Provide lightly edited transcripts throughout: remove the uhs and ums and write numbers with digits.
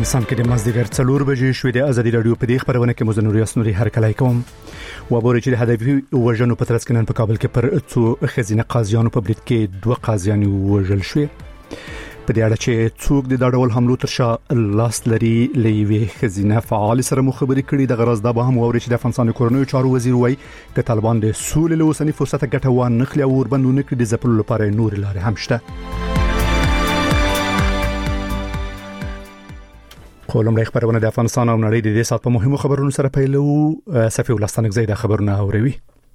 افغانستان کې د مازدیګر 4 بجې شوې د ازادي رادیو په دې خبرونه کې مزنور یاسنوري هرکلای کوم وبوري چې د هدفي وژنو په ترڅ کې نن په کابل کې پر څو خزینه قاضیانو په برید کې 2 قاضیان وژل شوې په دې اړه چې څوک د ډول حملو تر شا لاس لري لوي خزینه فعال سره مخبري کړي د غرض د به هم ووري چې د افغانستان کورنیو چارو وزیر وای ک طالبان د سولې له وسنی فرصت ګټه وان نخلي او وربندونه کړي د ځپلو لپاره نور لارې هم شته کولم خبرونه د افغانستان او نړۍ د دې سات په مهمو خبرونو سره پیلو صفي ولستانک زیاده خبرونه اوروي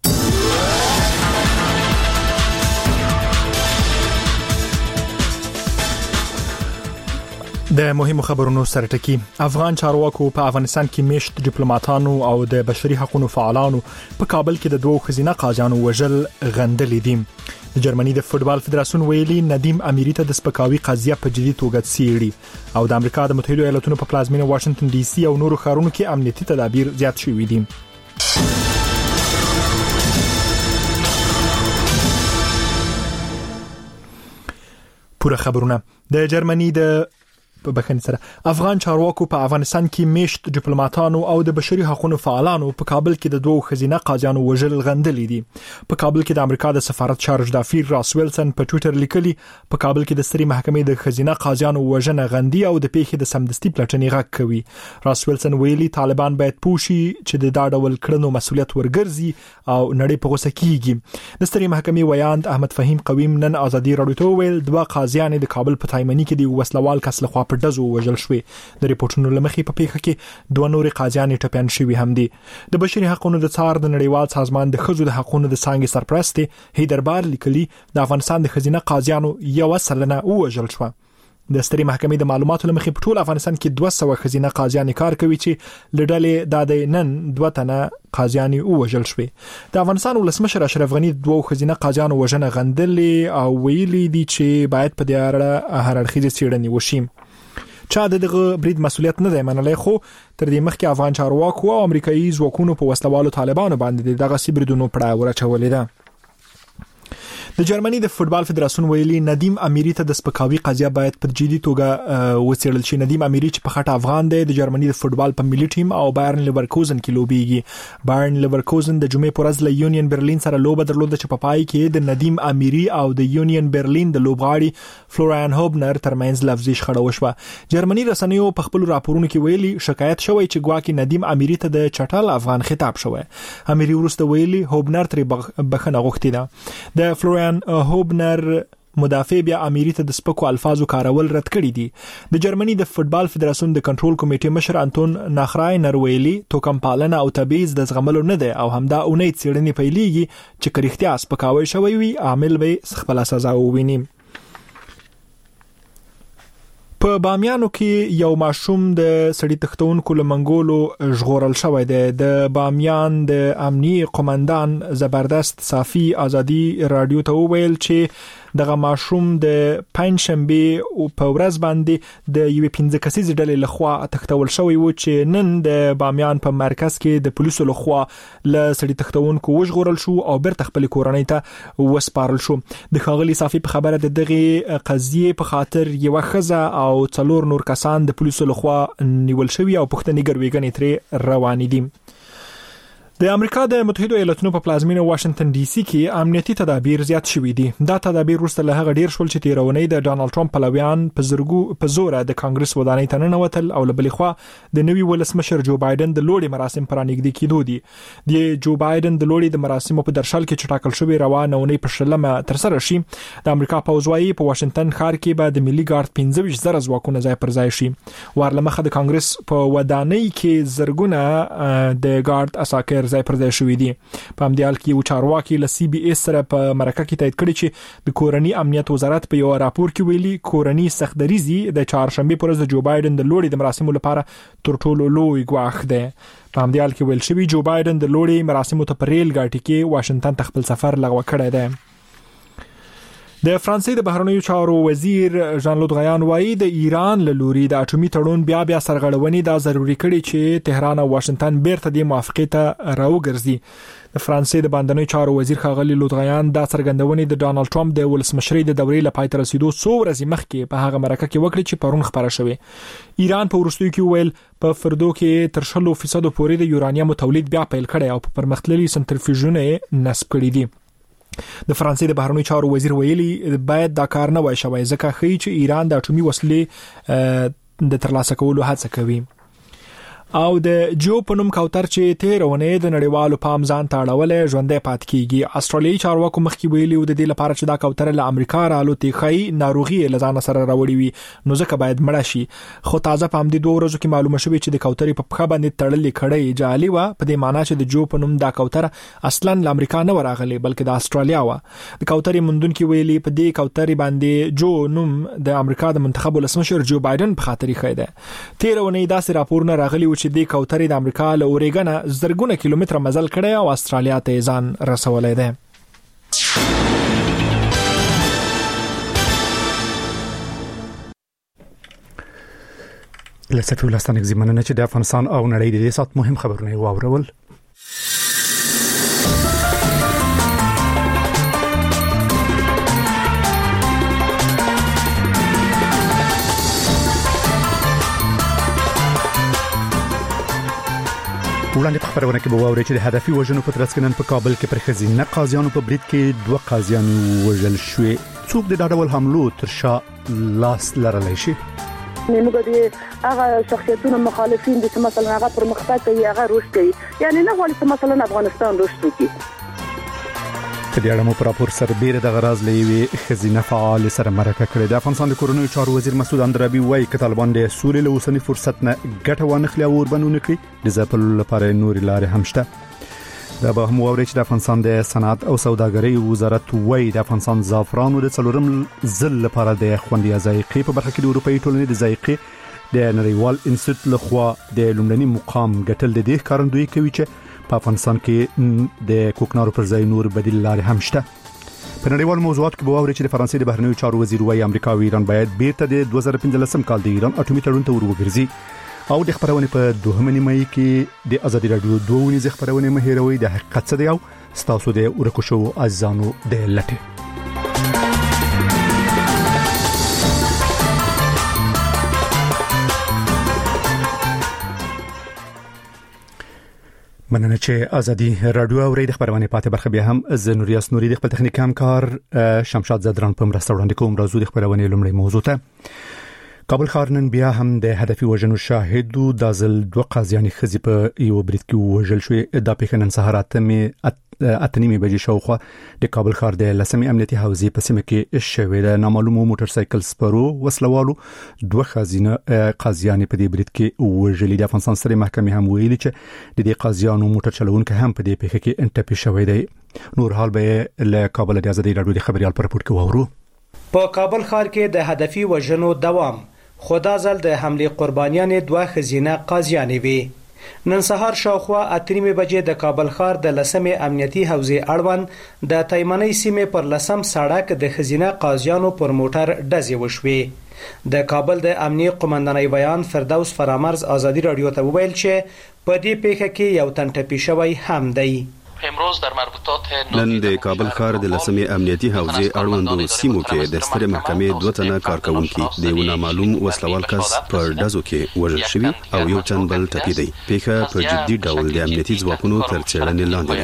د مهمو خبرونو سره ټکی افغان چارواکو په افغانستان کې میشت ډیپلوماټانو او د بشري حقوقو فعالانو په کابل کې د 2 خزینه قاضیانو وژل غندلې دي د جرمني د فوتبال فدراسیون ویلي ندیم امیری ته د سپکاوي قضیه په جدي توګه څیړي او د امریکا د متحده ایالاتونو په پلازمینه واشنگټن ډي سي او نورو ښارونو کې امنیتي تدابیر زیات شوي دي پوره خبرونه د جرمني د افغان چارواکو په افغانستان کې میشت ډیپلوماټانو او د بشري حقوقو فعالانو په کابل کې د 2 خزینه قاضیانو وژل غندلې دي په کابل کې د امریکا د سفارت چارج دافیر راس ویلسن په ټوئیټر لیکلي په کابل کې د ستري محکمې د خزینه قاضیانو وژنه غندي او د پیښې د سمدستي پلټنې غږ کوي راس ویلسن ویلي طالبان باید پوښي چې د دا ډول کړنو مسؤلیت ورګرځي او نړۍ په غوسه کیږي د ستري محکمې ویاند احمد فهیم قویم نن ازادي رادیو ته ویل 2 قاضیان د کابل په تایمنی کې د وسلوال کس لخوا په دزو وژل شوې د ریپورتونو لمخې په پیښه کې 2 نور قاضیان ټپيان شوي هم دي د بشري حقوقو د څار د نړیوال سازمان د خزو د حقوقو د څنګه سرپرست هیدربار لیکلي د افغانستان د خزینه قاضیانو یو سلنه وژل شو د ستري محکمې د معلوماتو لمخې په ټول افغانستان کې 200 خزینه قاضیان کار کوي چې لډلې د نن 2 تنه قاضیان وژل شوي د افغانستان ولسمشر اشرف غنی 2 خزینه قاضیان وژنه غندلې او ویلي دي چې باید په دې اړه هر اړخیزه څېړنه وشي چا دغه برید مسؤلیت نه دی منلای خو تر دې مخکې افغان چارواکو او امریکایي ځواکونو په وسلوالو طالبانو باندې دغه سیبردونو پړاو ورچولې ده د جرمني د فوتبال فدراسیون ویلي ندیم امیری ته د سپکاوي قضیه باید په جدي توګه وڅېړل شي ندیم امیری چې په خټه افغان دی د جرمني د فوتبال په ملي ټیم او بایرن لیورکوزن کې لوبيږي بایرن لیورکوزن د جمعې پر ورځ له یونین برلین سره لوبه درلوده چې په پای کې د ندیم امیری او د یونین برلین د لوبغاړي فلوریان هوبنر ترمنځ لفظي شخړه وشوه جرمني رسنیو په خپل راپورونو کې ویلي شکایت شوی چې ګواکې ندیم امیری ته د چټل افغان خطاب شوی امیری ورسته ویلي هوبنر تر بخنه غوښتي ده د فلوریان هوبنر مدافع بیا امیری ته د سپکو الفاظو کارول رد کړی دي د جرمني د فوتبال فدراسیون د کنټرول کمیټې مشر انټون ناخراینر ویلي توکم پالنه او تبعیض د زغملو نه ده او همدا اونۍ څېړنې پیلېږي چې کریختیا سپکاوی شوی وي عامل به خپل سزا وویني په بامیانو کې یو ماشوم د سړی تختونکو لمنګولو ژغورل شوی دی د بامیان د امنیي قومندان زبردست صافي ازادي رادیو ته ویل چې دغه ماشوم د پنځشنبه په ورځ باندې د یو 15 کسیزې ډلې لخوا تختول شوی و چې نن د بامیان په مرکز کې د پولیسو لخوا ل سړی تختونکو وژغورل شو او بیرته خپل کورنۍ ته وسپارل شو د خاغلی صافي په خبره د دغه قضیه په خاطر یو خزه او 4 نور کسان د پولیسو لخوا نیول شوی او پښتني ګرویګنې ترې روان دي د امریکا د متحده ایالاتونو په پلازمینه واشنگټن ډي سي کې امنیتي تدابیر زیات شوي دي دا تدابیر وروسته له هغه ډیر شول چې تیرونی د ډانلډ ټرمپ پلویان په زور د کانګرس ودانۍ ته ننوتل او لبلې خوا د نوي ولسمشر جو بایدن د لوړي مراسم پرانګدي کېدو دي د جو بایدن د لوړي د مراسمو په درشل کې چټاکل شوی روانه ونې په شلمه تر سره شي د امریکا پوځوي په واشنگټن ښار کې به د ملي ګارد 15,000 ځواکونه ځای پر ځای شي ورلمخه د کانګرس په ودانۍ کې زرګونه د ګارد اساکر ځای پر ځای شوې دي په همدې حال کې یو چارواکي له سی بي اس سره په مرکه کې تایید کړی چې د کورنی امنیت وزارت په یو راپور کې ویلي کورنی سختدریزي د چهارشنبه پر ورځ جو بایدن د لوړي د مراسمو لپاره تر ټولو لوی ګواښ دی په همدې حال کې ویل شوی جو بایدن د لوړي مراسمو ته په ریل ګاټي کې واشنگټن ته خپل سفر لغوه کړی دی د فرانسې د بهرنیو چارو وزیر ژان لود غیان وایي د ایران له لوري د اټومي تړون بیا سرغړونې دا ضروری کړي چې تهران او واشنگټن بیرته د موافقې ته راوګرځي. د فرانسې د باندنیو چارو وزیر ښاغلي لود غیان دا څرګندونې د ډانلډ ټرمپ د ولسمشرۍ د دورې لپاره تر رسیدو څو ورځې مخکې په هغه مرکه کې وکړي چې پرون خبره شوې. ایران په وروستیو کې ویل په فردو کې تر 100% پورې د یورانیم تولید بیا پیل کړي او په پرمختللي سنټریفیوژونه نصب کړي دي. د فرانسې د بهرنیو چارو وزیر ویلي باید دا کار نه وای شوی ځکه ښیي چې ایران د اټومي وسلې د ترلاسه کولو هڅه کوي. او د جو پنوم کوتر چې تیرونه د نړیوالو پام ځان ته اړولې ژوندې پات کیږي. استرالیایي چارواکو مخکې ویلي و د دې لپاره چې دا کوتر له امریکا رالوتي خي ناروغي لزان سره راوړي وي نو ځکه باید مړ شي. خو تازه په همدې 2 ورځو کې معلومه شوه چې د کوترې په پخه باندې تړلې کړې جعلي و په دې معنی چې د جو پنوم دا کوتر اصلا له امریکا نه راغلي بلکې د استرالیا و. د کوترې مندونکو ویلي په دې کوترې باندې جو نوم د امریکا د منتخب ولسمشر جو بایدن په خاطر یې خېده. تیرونه داسې راپورونه راغلي و چې د کوترې د امریکا له اوريګن زرګونه کیلومتره مزل کړی او استرالیا ته ځان رسولای دی. لسه ولستانک زمانه چې د افغانستان او نړۍ د دې سات مهم خبرونه واورول. وړاندې په خبرونه کې به واوري چې د هدفي وژنو په ترڅ کې نن په کابل کې پر ښځینه قاضیانو په برید کې 2 قاضیان وژل شوي. څوک د ډول حملو تر شا لاس لرلی شي؟ موږ د هغه شخصیتونو مخالفین دي چې مثلا هغه پر مختګ کوي هغه روش کوي یعنی نه غواړي چې مثلا افغانستان روش وکړي. په دې اړه مو پر راپور سربېره د غراز لېوي خزینه فعال سره مرکه کړې. د افغانستان د کورونو چارو وزیر مسعود اندرابي وایي چې طالبان د سولې له اوسنی فرصت نه ګټه وانخلي او وربنونه کړي د ځپلو لپاره نور لارې هم شته. دا به هم ووري چې د افغانستان د صنعت او سوداګرۍ وزارت وایي د افغانستان زعفرانو د څلورم ځل لپاره د خوندي ذایقې په برخه کې د اروپאי ټولنې د ذایقې د نړیوال انسټیټیوټ لخوا د لومړني مقام ګټل د دې کارندوی کوي چې په افغانستان کې د کوکنارو پر ځای نور بدیل لارې هم شته. په نړیوال موضوعات کې به واوري چې د فرانسې د بهرنیو چارو وزیر وايي امریکا او ایران باید بیرته د 2015 کال د ایران اټومي تړون ته وروګرځي. او د خبرونه په 2 نیمه کې د ازادي رادیو 2 ونیز خبرونه مهیروي د حقیقت څه دی او ستاسو د ورکو شو ازانو د لټه. مننه چې ازادي رادیو اوري د خبرونه پاتې برخه بیا هم زنوریاس نوري د خپل تخنیک همکار شمشاد زدران په مرسته وړاندې کوم راځو د خبرونه لومړی موضوع ته. کابل ښار نن بیا هم د هدفي وژنو شاهدو د ځل 2 قاضیان خزي په یو برید کې وژل شوې. د پیښنن سهارات اتنیمه بجې شاوخوا د کابل ښار د لسمې امنیتي حوزې په سیمه کې شوې د نامعلومو موټر سایکل سپرو وسلوالو 2 قاضیان په دې برید کې وژل. د افغانستان سترې محکمې هم ویلي چې د دې قاضیانو موټر چلوونکو هم په دې پیښه کې انټپي شوی دی. نور حال به له کابل د ازادي رادیو د خبريال پر راپور کې وورو. په کابل ښار کې د هدفي وژنو دوام خدا ځل د حمله قربانیان 2 خزینه قاضیان وي. نن سهار شاوخوا 8 بجې د کابل ښار د لسمې امنیتي حوزې اړوند د تایمنۍ سیمې پر لسم سړک د خزینه قاضیانو پر موټر ډزې وشوې. د کابل د امنیي قومندانۍ بیان فردوس فرامرز ازادي رادیو ته وویل چې په دې پیښه کې یو تن ټپي شوی هم دی. نن د کابل ښار د لسمې امنیتي حوزې اړوندو سیمو کې د سترې محکمې 2 تنه کارکونکي د یو نامعلوم وسلوال کس پر ډزو کې وژل شوي او یو تن بل ټپي دی. پیښه په جدي ډول د امنیتي ځواکونو تر څېړنې لاندې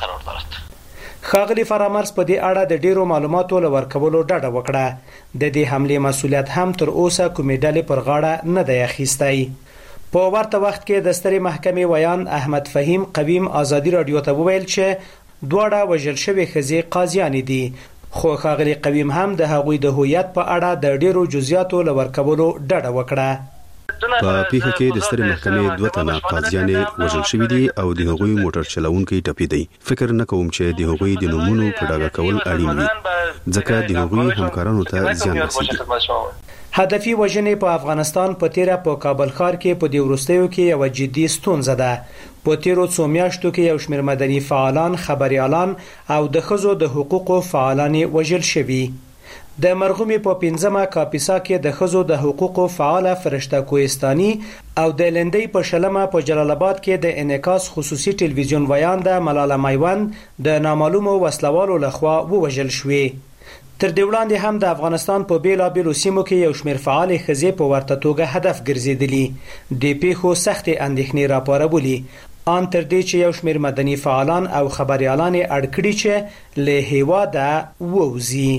ده. ښاغلي فرامرز په دې اړه د ډیرو معلوماتو لورکولو ډاډه وکړه. د دې حمله مسولیت هم تر اوسه کومې ډلې پر غاړه نه دی اخیستی. په ورته وخت کې د سترې محکمې ویان احمد فهیم قویم ازادي رادیو ته وویل چې دواړه وژل شوی خزي قاضیان دي. خو ښاغلي قویم هم د هغوی د هویت په اړه د ډیرو جزئیاتو لورکولو ډاډه وکړه. په پیښه کې د سترې محکمې 2 تنه قاضیان وژل شوي دي او د هغوی موټر چلوونکي ټپي دی. فکر نه کوم چې د هغوی د نومونو په ډاګه کول اړین وي ځکه د هغوی همکارانو ته زیان رسیږي. هدفي وژنې په افغانستان په تیره په کابل ښار کې په دې وروستیو کې یو جدي ستونزه ده. په تیرو څو میاشتو کې یو شمېر مدني فعالان، خبريالان او د ښځو د حقوقو فعالان وژل شوي. د مرغومي په 15مه کاپیسا کې د خزو د حقوقو فعال فرشته کوهستاني او د لندۍ په شلمه په جلال آباد کې د انعکاس خصوصي ټلویزیون ویانده ملاله میوند د نامعلومو وسلوالو لخوا ووژل شوې. تر دې وړاندې هم د افغانستان په بیلابیلو سیمو کې یو شمېر فعال ښځې په ورته توګه هدف ګرځېدلي. د پیښو سختې اندېښنې راپارولې، ان تر دې چې یو شمېر مدني فعالان او خبريالان اړ کړي چې له هیواده ووځي.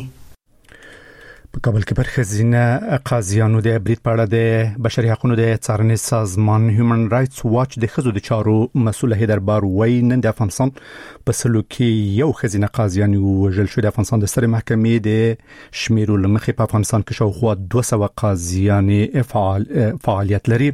په کابل کې پر ښځینه قاضیانو د برید په اړه د بشري حقوقو د څارنې سازمان هیومن رائټس واچ د ښځو د چارو مسؤل هیدربار وای نن د افغانستان په سلو کې یو ښځینه قاضیان وژل شو. د افغانستان د سترې محکمې د شمیرو لمخې په افغانستان کې شاوخوا 200 قاضیان فعالیت لري.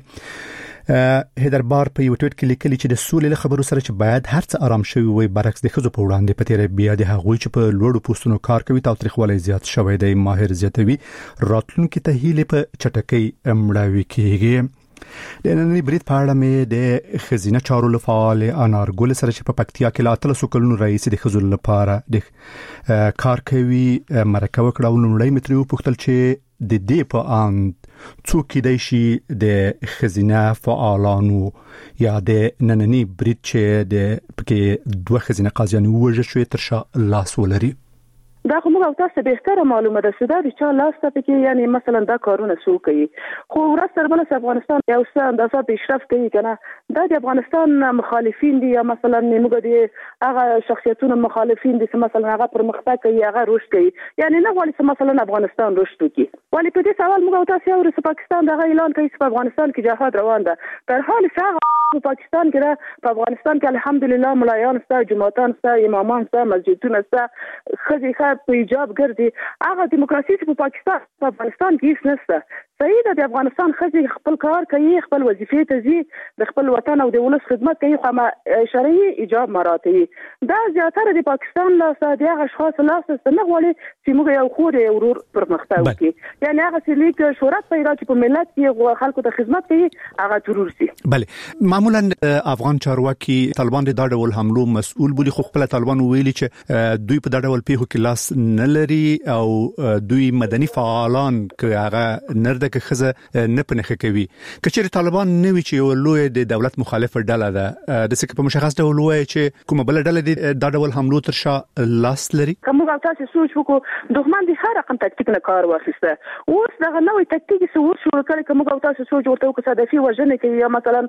هیدربار په یو ټویټ کې لیکلي چې د سولې له خبرو سره چې باید هر څه آرام شوي وي، برعکس د ښځو په وړاندې په تیره بیا د هغوی چې په لوړو پوستونو کار کوي تاوتریخوالی زیات شوی دی. ماهر زیاتوي راتلونکي ته هیله په چټکۍ مړاوي کیږي. د نننۍ برید په اړه مې د ښځینه چارو له فعال انارګل سره چې په پکتیا کې لا 13 کلونو رئیس د ښځو لپاره د کار کوي مرکه وکړه او لومړی متري وپوښتل چې د دې په اند څوک دی شي د ښځینه فعالانو یا د نننۍ برید چې د پکې 2 ښځینه قاضیان وژل شوي تر شا لاس ولري. دا خو موږ تاسو به ښکاره معلومه ده چې دا د چا لاس ته کې یعنی مثلا دا کارونه څوک کوي، خو ورسره بل افغانستان یو څه اندازه پیشرفت کوي کنه. دا د افغانستان مخالفین دي یا مثلا موږ د هغه شخصیتونو مخالفین دي چې مثلا هغه پرمختګ کوي، هغه رشد کوي، یعنی نه غواړي چې مثلا افغانستان رشد وکړي. ولی په دې سوال موږ تاسو یو چې پاکستان دغه اعلان کوي چې په افغانستان کې جهاد روان ده، تر حال څنګه په پاکستان کې را په افغانستان کې الحمدلله ملایان ستا، جماعتان ستا، امامان ستا، مسجدونه ستا، خځې په ایجاب ګرځي. هغه دیموکراسي چې په پاکستان په افغانستان کې هیڅ نشته. صحیح ده، د افغانستان خځې خپل کار کوي، خپل وظیفې ته ځي، د خپل وطن او د ولس خدمت کوي، خو شرعي ایجاب مراعاتوي. دا زیاتره د پاکستان لاسه د هغه اشخاص لاسه نه غواړي چې موږ یو خور یو ورور پرمختګ وکړي، یعنی هغه چې لیک شهرت پیدا چې په ملت کې خلکو ته خدمت کوي هغه ترور سي. بله، معمولا افغان چارواکي طالبان د ډول حملو مسؤل بولی، خو خپل طالبان ویلي چې دوی په ډول پیښو کې لاس نه لري او دوی مدني فعالان که هغه نرده که خزه نه پنهخه کوي. کچېر طالبان نه وی چې یو لوی د دولت مخالف ډله ده، د څه په مشخص ډول وایي چې کومه بل ډله د ډول حملو تر شا لاس لري. کوم تاسو سوچ وکړو دښمن د هر رقم تکتیک نه کار واخیسته، اوس دغه نوې تکتیک څه ورشو کړي کوم تاسو سوچ ورته وکړو صدفي وژنه کوي یا مثلا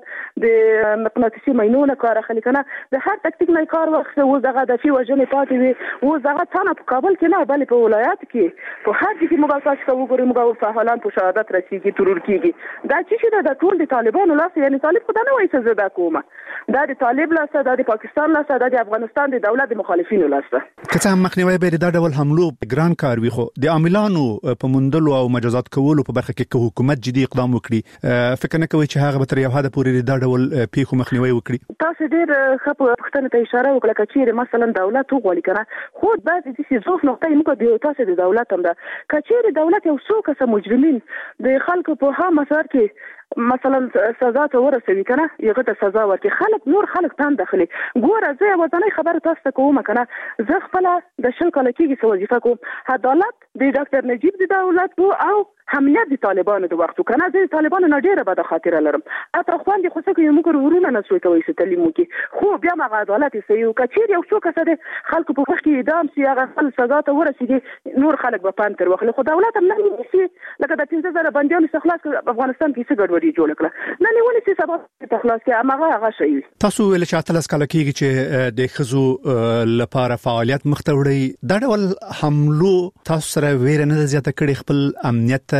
د مقناطیسي ماینونه کار اخلي کنه، د هر تکتیک نه کار واخیسته. اوس دغه د فی وژنه پاتې وي، اوس دغه څنګه په کابل کې نه بلې په ولایت کې په هر ځای کې موږ تاسو وګورئ موږ فعالان په شهادت رسیږي، ترور کیږي. دا چې د ټول د طالبانو لاس، یعنی طالب خدای نه وایي چې زه دا کومه، دا د طالب لاس، دا د پاکستان لاس، دا د افغانستان د دولت د مخالفینو لاس. که څه هم مخنیوي به د ډول حملو ګران کار وي، خو د عاملانو په موندلو او مجازات کولو په برخه کې حکومت جدي اقدام وکړي، فکر نه کوي چې هغه به تر یو حد پورې د ډول پیښو مخنیوي وکړي. تاسو ډېر ښه پوښتنه ته اشاره وکړه چې مثلا دولت وغواړي کنه، خو بعضې د ضعف نقطه موږ د تاسو د دولت هم ده، کچېر دولت یو څو کسه مجرمین د خلکو په ها مسار کې مثلا سزا ته ورسوي کنه، یغه ته سزا ورکړي، خلک نور خلک تان داخلي. ګوره زه وطني خبره تاسو ته کوم کنه، زه خپل د شل کال کېږي وظیفه کوم، عدالت د ډاکټر نجیب د دولت او امنیت د طالبانو د وختو کنه، زه طالبانو نه ډیره بده خاطره لرم. اته خوان دي خو څه کوي موږ ورونه نه سوي کوي ستلیمو کې، خو بیا ما عدالت سي او کچیر یو څوک څه د خلکو په وخت کې اعدام سي هغه خپل سزا ته ورسیږي، نور خلک به پانتر وخت خو دولت هم نه نشي لکه د 15000 بنديانو استخلاص افغانستان کې څه ګډوډي جوړ کړه، نه نیولې چې سبا استخلاص کې هغه شي. تاسو ول چې اتلس کال کېږي چې د خزو لپاره فعالیت مختوړي، دا ډول حملو تاسو سره ویره نه زیاته کړي، خپل امنیت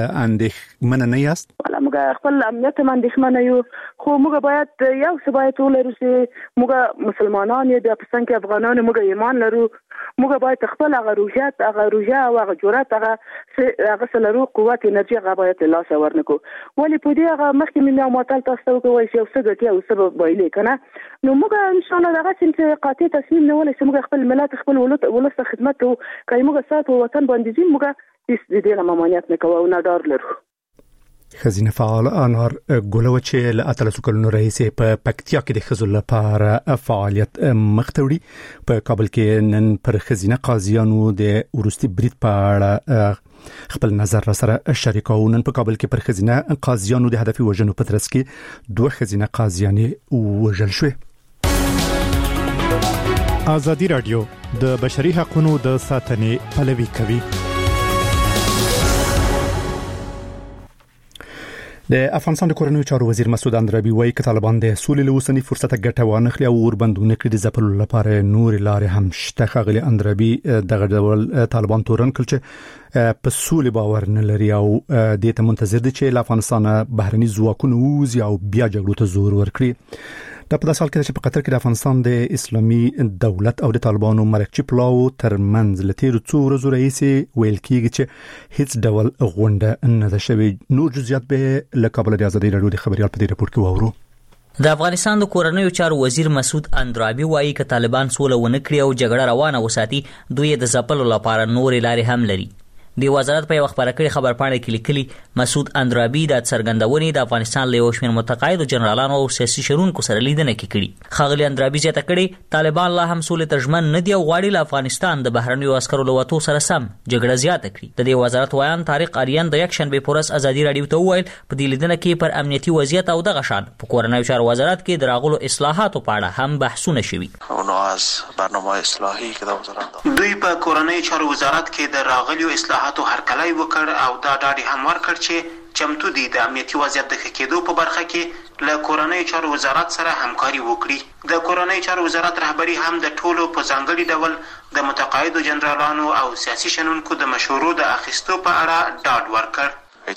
اندېښمنه نه یاست؟ ولا موږ خپل امنیت اندېښمنه یو، خو موږ باید یو څه باید ولرو چې موږ مسلمانان یو د پښتون کې افغانان موږ ایمان لرو، موږ باید خپل هغه روحیات، هغه روحیه او هغه جرأت، هغه سلرو قوت انرژي هغه باید لا څور نکو. ولی په دې هغه مخکې مې معطل تاسو ته کوي چې څه ګټي او سبب وایي کنه، نو موږ ان شاء الله دغه چې قاطع تصمیم نه ولې چې موږ خپل ملت خپل ولست خدمت کوي، موږ سات وطن باندې موږ هیڅ دې نه ممانعت نه کوو او نه ډار لرو. خزینه فعال انار ګولو چې له 13 کلونو راهیسې په پکتیا کې د ښځو لپاره فعالیت مختوړي په کابل کې نن پر خزینه قاضیانو د ورستي برید په اړه خپل نظر را سره شریکو. نن په کابل کې پر خزینه قاضیانو د هدفي وژنو په ترڅ کې 2 خزینه قاضیانې وژل شوې. ازادي رادیو د بشري حقوقو د ساتنې پلوي کوي. د افغانستان د کورنیو چارو وزیر مسعود اندرابي وايي چې طالبان د سولې له اوسنی فرصت ګټه وانخلي او وربندونه کړي د ځپلو لپاره نور لارې هم شته. خغلی اندرابي دغه ډول طالبان تورن کړ چې په سولې باور نه لري او د ته منتظر دي چې افغانستان بهرني ځواکونه وزي او بیا جګړو ته زور ورکړي. دا په داسې حال کې چې په قطر کې د افغانستان د اسلامي دولت او د طالبانو مرکچی پلاو ترمنځ لتیر څو ورځې راهیسې ویل کېږي چې هیڅ ډول غونډه نه ده شوې. نور جزئیات به له کابل د ازادي رادیو د خبريال په دې رپورت کې واورو. د افغانستان د کورنیو چارو وزیر مسعود اندرابي وايي چې طالبان سوله ونه کړي او جګړه روانه وساتي دوی د ځپلو لپاره نور لارې هم لري. د وزارت په خبره کړي خبر پاڼه کې لیکلي مسعود اندرابي د څرګندونې د افغانستان له شمېر متقاعد جنرالانو او سیاسي شرونکو سره لیدنه کړي. خغلی اندرابي زیاته کړي طالبان لا هم سولې ترجمن نه دی او غواړي له افغانستان د بهرنیو عسکرو له وټو سره سم جګړه زیاته کړي. د دې وزارت وایان طارق اریان د یک شنبه پورس ازادي رادیو ته وویل په دې لیدنه کې پر امنیتي وضعیت او د غشان په کورنیو چارو وزارت کې د راغلو اصلاحاتو په اړه هم بحثونه شوي. اونو از برنامه اصلاحي کې د وزارت دوی په کورنیو چارو وزارت کې د راغلو اصلاحاتو هرکلی او دا ډاډي هم ورکړ چې چمتو دي د امنیتي وضعیت د ښه کېدو په برخه کې له کورنیو چارو وزارت سره همکاري وکړي. د کورنیو چارو وزارت رهبری هم د ټولو په ځانګړي ډول د متقاعدو جنرالانو او سیاسي شنونکو د مشورو د اخیستو په اړه ډاډ ورکړ.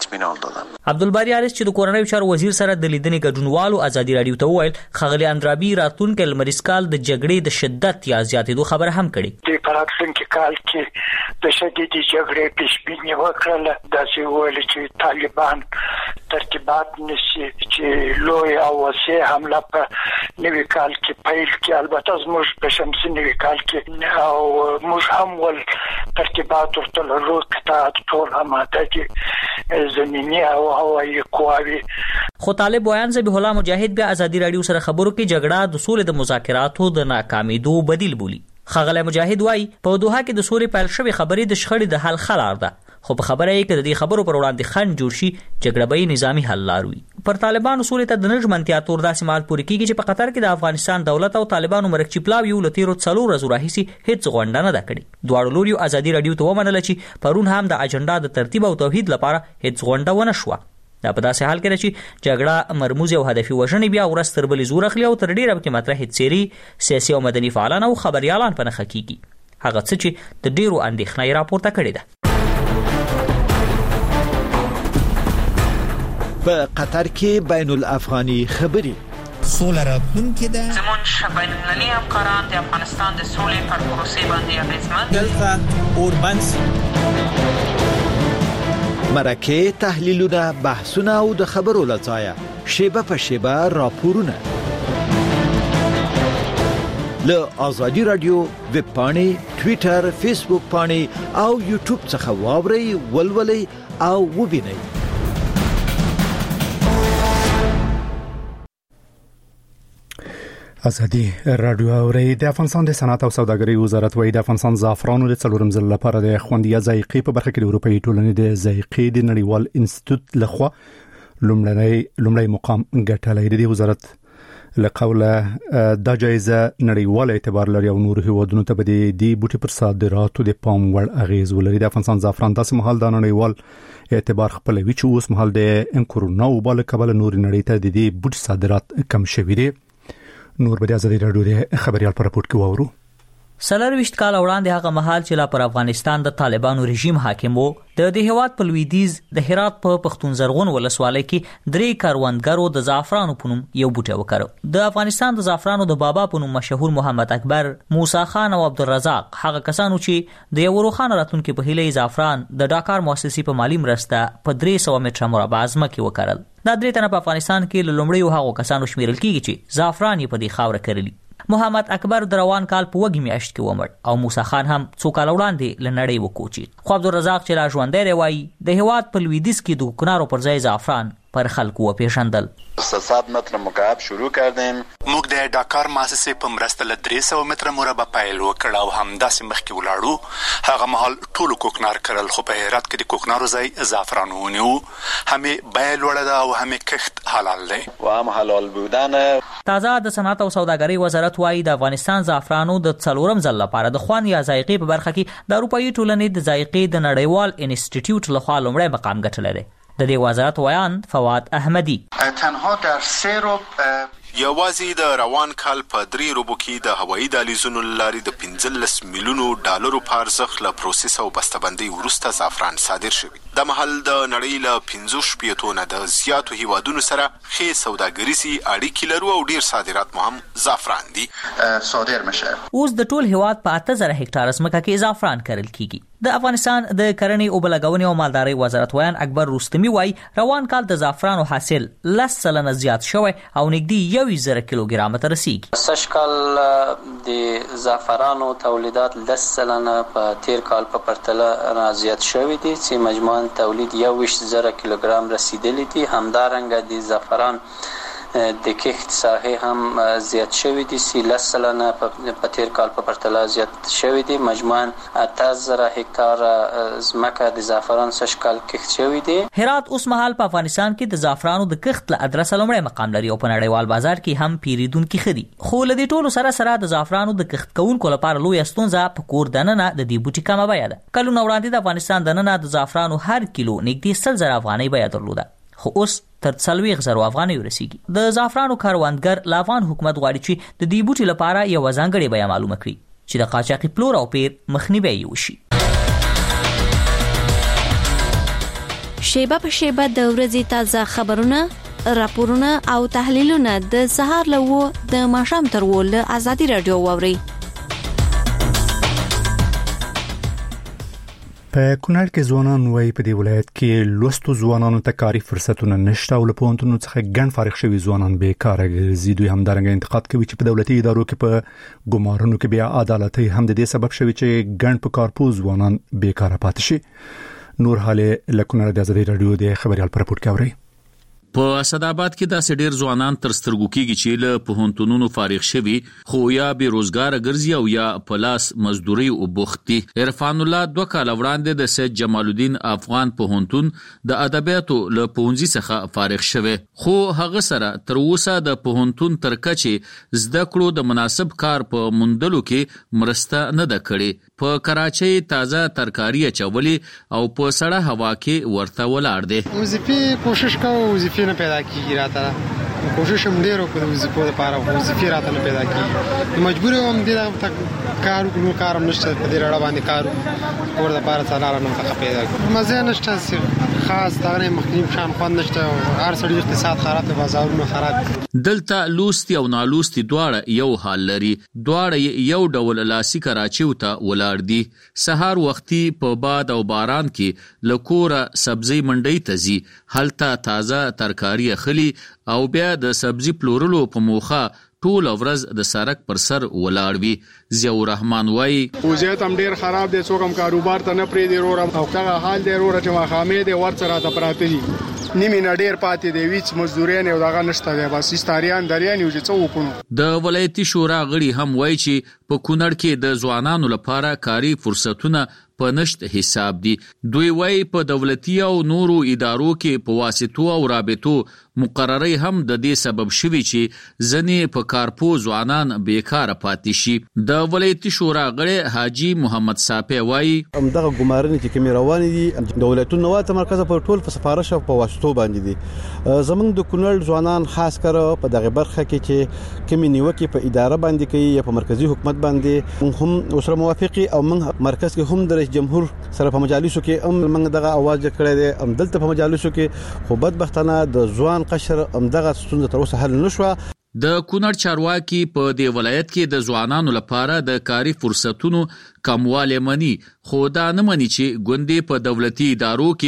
عبدالباری عارض چې د کورنیو چارو وزیر سره د لیدنې ګډونوالو ازادي رادیو ته وویل خغلی اندرابي راتلونکي لمریز کال د جګړې د شدت یا زیاتېدو خبره هم کړې. د راتلونکي کال کې د شدیدې جګړې پیشبیني وکړله. داسې وویل چې طالبان ترتیبات نشي چې لوی او وسیع حمله په نوي کال کې پیل کړي. البته زموږ په شمسي نوي کال کې او موږ هم ول ترتیبات ورته لرو چې ټول اماده دي زمینی او هوایي قواوي. خو طالب وایان ذبیح الله مجاهد بیا ازادي رادیو سره خبرو کې جګړه د سولې د مذاکراتو د ناکامیدو بدیل بولی. خغلی مجاهد وایي په دوحه کې د سولې پیل شوې خبرې د شخړې د حل خلار ده، خو په خبره یې کې د دې خبرو پر وړاندې خنډ جوړ شي جګړه به نظامی حل لاروي. پر طالبانو سولې ته د نجمنتیا تور داسې مال پوري کیږي چې په قطر کې د افغانستان دولت او طالبانو مرکچی پلاو یو لتیرو 4 ورځې راهیسې هیڅ غونډه نه ده کړې. دواړو لوري ازادي رادیو ته ومنل چې پرون هم د اجنډا د ترتیب او توحید لپاره هیڅ غونډه ونه شوه. دا په داسې حال کې چې جګړه مرموز او هدفي وژنې بیا ورځ تر بلې زور اخلي او تر ډیره کې مطرح سیري سیاسي او مدني فعالان او خبريالان په نخښه کیږي. هغه څه چې د ډیرو اندېښنې راپورته کړې ده. په قطر کې بین الافغاني خبري سوله راتلونکې ده. زمونږ بین المللي همکاران د افغانستان د سولې پر پروسې باندې اغېزمن دلته اوربنس مرکه تحلیلونه بحثونه او د خبرو لڅایا شیبه په شیبه راپورونه له ازادي رادیو ویب پاڼې ټوئیټر فیسبوک پاڼې او یوټیوب څخه واورئ ولولئ او وبینئ. ازادي رادیو اوري. د افغانستان د صنعت او سوداګرۍ وزارت وايي د افغانستان زعفرانو د څلورم ځل لپاره د خوندیا ذایقې په برخه کې د اروپאי ټولنې د ذایقې د نړیوال انسټیټیوټ لخوا لومړی مقام ګټلی. د وزارت لقوله دا جایزه نړیوال اعتبار لري او نور هیوادونو ته به د بوټي پر صادراتو د پام وړ اغیز ولري. د افغانستان زعفران داسې مهال د نړیوال اعتبار خپلوي چې اوس مهال د کورونا وبا له کبله نور نړۍ ته د بوټي صادرات کم شوي دي. نور به د ازادي رادیو د خبريال پر راپورټ کې واورو. 24 کال وړاندې هغه مهال چې لا پر افغانستان د طالبانو رژیم حاکم وو د هیواد په لویدیز د هرات په پښتون زرغون ولسوالۍ کې 3 کاروانګرو د زعفرانو په نوم یو بوټی وکړ. د افغانستان د زعفرانو د بابا په نوم مشهور محمد اکبر، موسی خان او عبدالرزاق هغه کسانو چې د یو روخانه راتونکو په هیله زعفران د ډاکار مؤسسې په مالی مرسته په 300 متره مربع ځمکه وکړل. دا 3 تنه په افغانستان کې لومړی هغه کسانو شمیرل کیږي چې زعفران یې په دې خاوره کړلی. محمد اکبر د روان کال په وګي میاشت کې ومړ او موسی خان هم څو کال وړاندې لنړۍ وکوچید. خو عبدالرزاق چې لا ژوندی وایي د هیواد په لویدیځ کې د کوکنارو پر ځای زعفران پر خلکو وپیژندل. 700 متر مکعب شروع کردیم. موږ د ډاکار مؤسسې په مرسته له 300 متر مربع پیل وکړ او همداسې مخکې ولاړو. هغه مهال ټولو کوکنار کرل، خو په هرات کې د کوکنارو ځای زعفران ونیو. همې بیه لوړه ده او همې کښت حلال دی و هم حلال بودن. تازه د صنعت او سوداګرۍ وزارت وايي د افغانستان زعفرانو د 4م ځل لپاره د خوان یا ذایقې په برخه کې د اروپאי ټولنې د ذایقې د نړیوال انسټیټیوټ لخوا لومړی مقام ګټلی دی. د دې وزارت ویان فواد احمدی تنها در 3 یوازې د روان کال په 3 روبو کې د هوایي دهلیزونو لارې د 15 میلیونو ډالرو په ارزښت له پروسس او بسته‌بندۍ وروسته زعفران صادر شوی. د محل د نړۍ له 15 نه د زیاتو هیوادونو سره ښې سوداګریزي اړیکې لرو او ډیر صادرات مو هم زعفران دي صادر میشه. اوس د ټول هیواد په 8000 هکټار ځمکه کې زعفران کرل کیږي. د افغانستان د کرنې او بلګونې او مالدارۍ وزارت ویان اکبر رستمی وایي روان کال د زعفرانو حاصل 10% زیات شوی او نږدې 1000 کیلوګرام ته رسیږي. سږ کال د زعفرانو تولیدات 10% په تیر کال په پرتله زیات شوی دي چې مجموعاً تولید 20000 کیلوګرام رسیدلی دي. همدارنګه د زعفران د کښت ساحه هم زیات شوی دي چې 10% په تیر کال په پرتله زیات شوی دي. مجموعاً 8000 هکتار ځمکه د زعفران سږ کال کښت شوی دي. هرات اوس مهال په افغانستان کې د زعفرانو د کښت له ادرسه لومړی مقام لري او په نړیوال بازار کې هم پیریدونکي خدي. خو له دې ټولو سره د زعفرانو د کښت کوونکو لپاره لوی ستونزه په کور دننه د دې بوټي کمه بیه ده. کلونه وړاندې د افغانستان دننه د زعفرانو هر کیلو نږدې 100,000 افغانۍ بیه درلوده، خو اوس تر 40,000 افغانۍ ورسیږي. د زعفرانو کاروانګر له افغان حکومت غواړي چې د دې بوټي لپاره یو ځانګړې بیه معلومه کړي چې د قاچاقي پلور او پیر مخنیوی وشي. شیبه په شیبه د ورځې تازه خبرونه، راپورونه او تحلیلونه د سهار له 9 د ماښام تر 10 له ازادي رادیو واوري. په کونړ کې ځوانان وایي په دې ولایت کې لوستو ځوانانو ته کاري فرصتونه نشته او له پوهنتونونو څخه ګڼ فارغ شوي ځوانان بیکاره ګرځي. دوی همدارنګه انتقاد کوي چې په دولتي ادارو کې په ګمارنو کې بیا عدالتي هم د دې سبب شوی چې ګڼ په کارپوز ځوانان بیکاره پاتې شي. نور حال له کونړ د ازادي رادیو د خبريال پر راپور کوي. په اسداباد کې داسې ډېر ځوانان تر سترګو کېږي چې له پوهنتونونو فارغ شوي خو یا بې روزګاره ګرځي او یا په لاس مزدوري او بوختي. عرفان الله 2 کال وړاندې د سید جمال الدین افغان پوهنتون د ادبیاتو له پوهنځي څخه فارغ شوی، خو هغه سره تر اوسه د پوهنتون تر کچې زده کړو د مناسب کار په موندلو کې مرسته نه ده کړې. په کراچۍ تازه ترکاری اچولي او په سړه هوا کې ورته ولاړ دي. وظیفې کوشش کوو، وظیفې نه پیدا کیږي راته. کوشش هم ډیر وکړو وظیفو لپاره، وظیفې راته نه پیدا کیږي. مجبور یم دې کار وکړو، کارم نشته په دې اړه باندې کار ور لپاره څلاره نه څه پیدا کړو. مزه نشته خاص دا نه مخکې شان خوان نشته. هر سړي اقتصاد خراب دی، بازارونه خراب. دلته لوستي او نالوستي دواړه یو حال لري. دواړه یو ډول لاسي کراچي ته ولاړ دي. سهار وختي په باد او باران کې لکوره سبزی منډي ته ځي، هلته تازه ترکاری اخلي او بیا د سبزی پلورلو په موخه ټول ورځ د سړک پر سر ولاړ وي. ضیاء الرحمن وایي وضعیت هم ډیر خراب دی، څوک هم کاروبار ته نه پرېږدي رورم او هغه حال دی رور چې واخامې دی ورڅ راته پراته دي. نیمه نډیر پاتې دی، ویڅ مزدوري نه دغه نشته دی، بس استاریان دریان یو چې څو وکړو. د ولایتي شورا غړي هم وایي چې په کونړ کې د ځوانانو لپاره کاري فرصتونه په نشت حساب دي. دوی وایي په دولتي او نورو ادارو کې په واسطو او رابطو مقرري هم د دې سبب شوي چې ځنې په کارپو ځوانان بیکاره پاتې شي. د ولایتي شورا غړي حاجی محمد صافی وایي همدغه ګمارنې چې کومې روانې دي دولتونو نواته مرکز په ټول په سفارش او په واسطو باندې دي. زمونږ د کونړ ځوانان خاص کر په دغه برخه کې چې کومې نیوکې په اداره باندې کوي یا په مرکزی حکومت باندې هم اوسره موافقي او موږ مرکز کې هم د جمهور سره په مجالسو کې موږ دغه आवाज کړی دی. هم دلته په مجالسو کې خو بدبختانه د ځوان قشر دغه ستونزه تر اوسه حل نشوه. د کونړ چارواکي په دې ولایت کې د ځوانانو لپاره د کاري فرصتونو کمواله مني، خو دا نه مني چې ګوندې په دولتي ادارو کې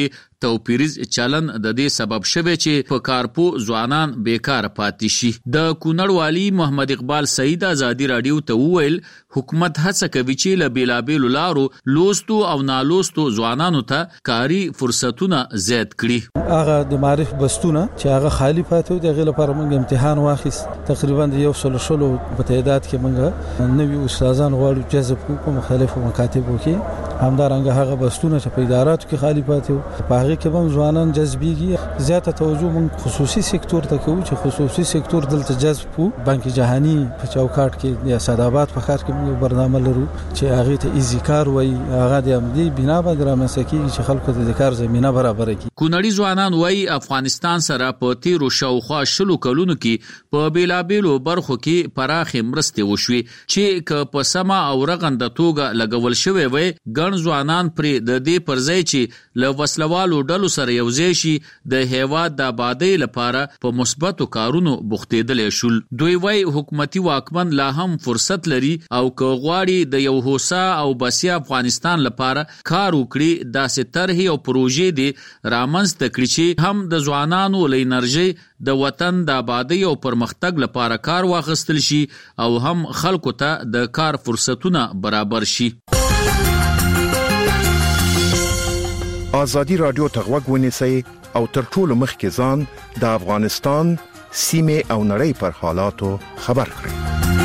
توپیریز چلن د دې سبب شوی چې په کارپو ځوانان بیکار پاتې شي. د کونړ والی محمد اقبال سعید ازادي رادیو ته وویل حکومت هڅه کوي چې له بیلابیلو لارو لوستو او نالوستو ځوانانو ته کاري فرصتونه زیات کړي. هغه د معرف بستونه چې هغه خالی پاتې د غل لپاره موږ امتحان واخیست. تقریبا د 100 په تعداد کې موږ نوي استادان غواړو جذب په مختلفو مکاتبو کې. همدارنګه هغه بستونه چې په اداراتو کې خالی پاتې په هغه کې هم ځوانان جذبيږي. زیاته توجه موږ خصوصي سکتور ته کوو چې خصوصي سکتور دلته جذب کو. بانک جهانی په چوکاټ کې یا سعدآباد په ښار کې موږ برنامه لرو چې هغه ته ایزی کار وایي. هغه د عملی بنا باندې رامنځته کیږي چې خلکو ته د کار زمينه برابر کړي. کونړي ځوانان وایي افغانستان سره په تیرو شاوخوا 20 کلونو کې په بیلابیلو برخو کې پراخې مرستې وشوي چې که په سمه او رغنده توګه لګول شوی وي ګڼ ځوانان پرې د دې پرځای چې له وسلوالو ډلو سره یوځای شي د هیواد د آبادۍ لپاره په مثبتو کارونو بوختېدلی شول. دوی وایي حکومتي واکمن لا هم فرصت لري او که غواړي د یو هوسا او بسیا افغانستان لپاره کار وکړي داسې طرحې او پروژې دي رامنځته کړي چې هم د ځوانانو له انرژي د وطن د آبادۍ او پرمختګ لپاره کار واخیستل شي او هم خلکو ته د کار فرصتونه برابر شي. ازادي رادیو ته غوږ ونیسئ او تر ټولو مخکې ځان د افغانستان سیمې او نړۍ پر حالاتو خبر کړئ.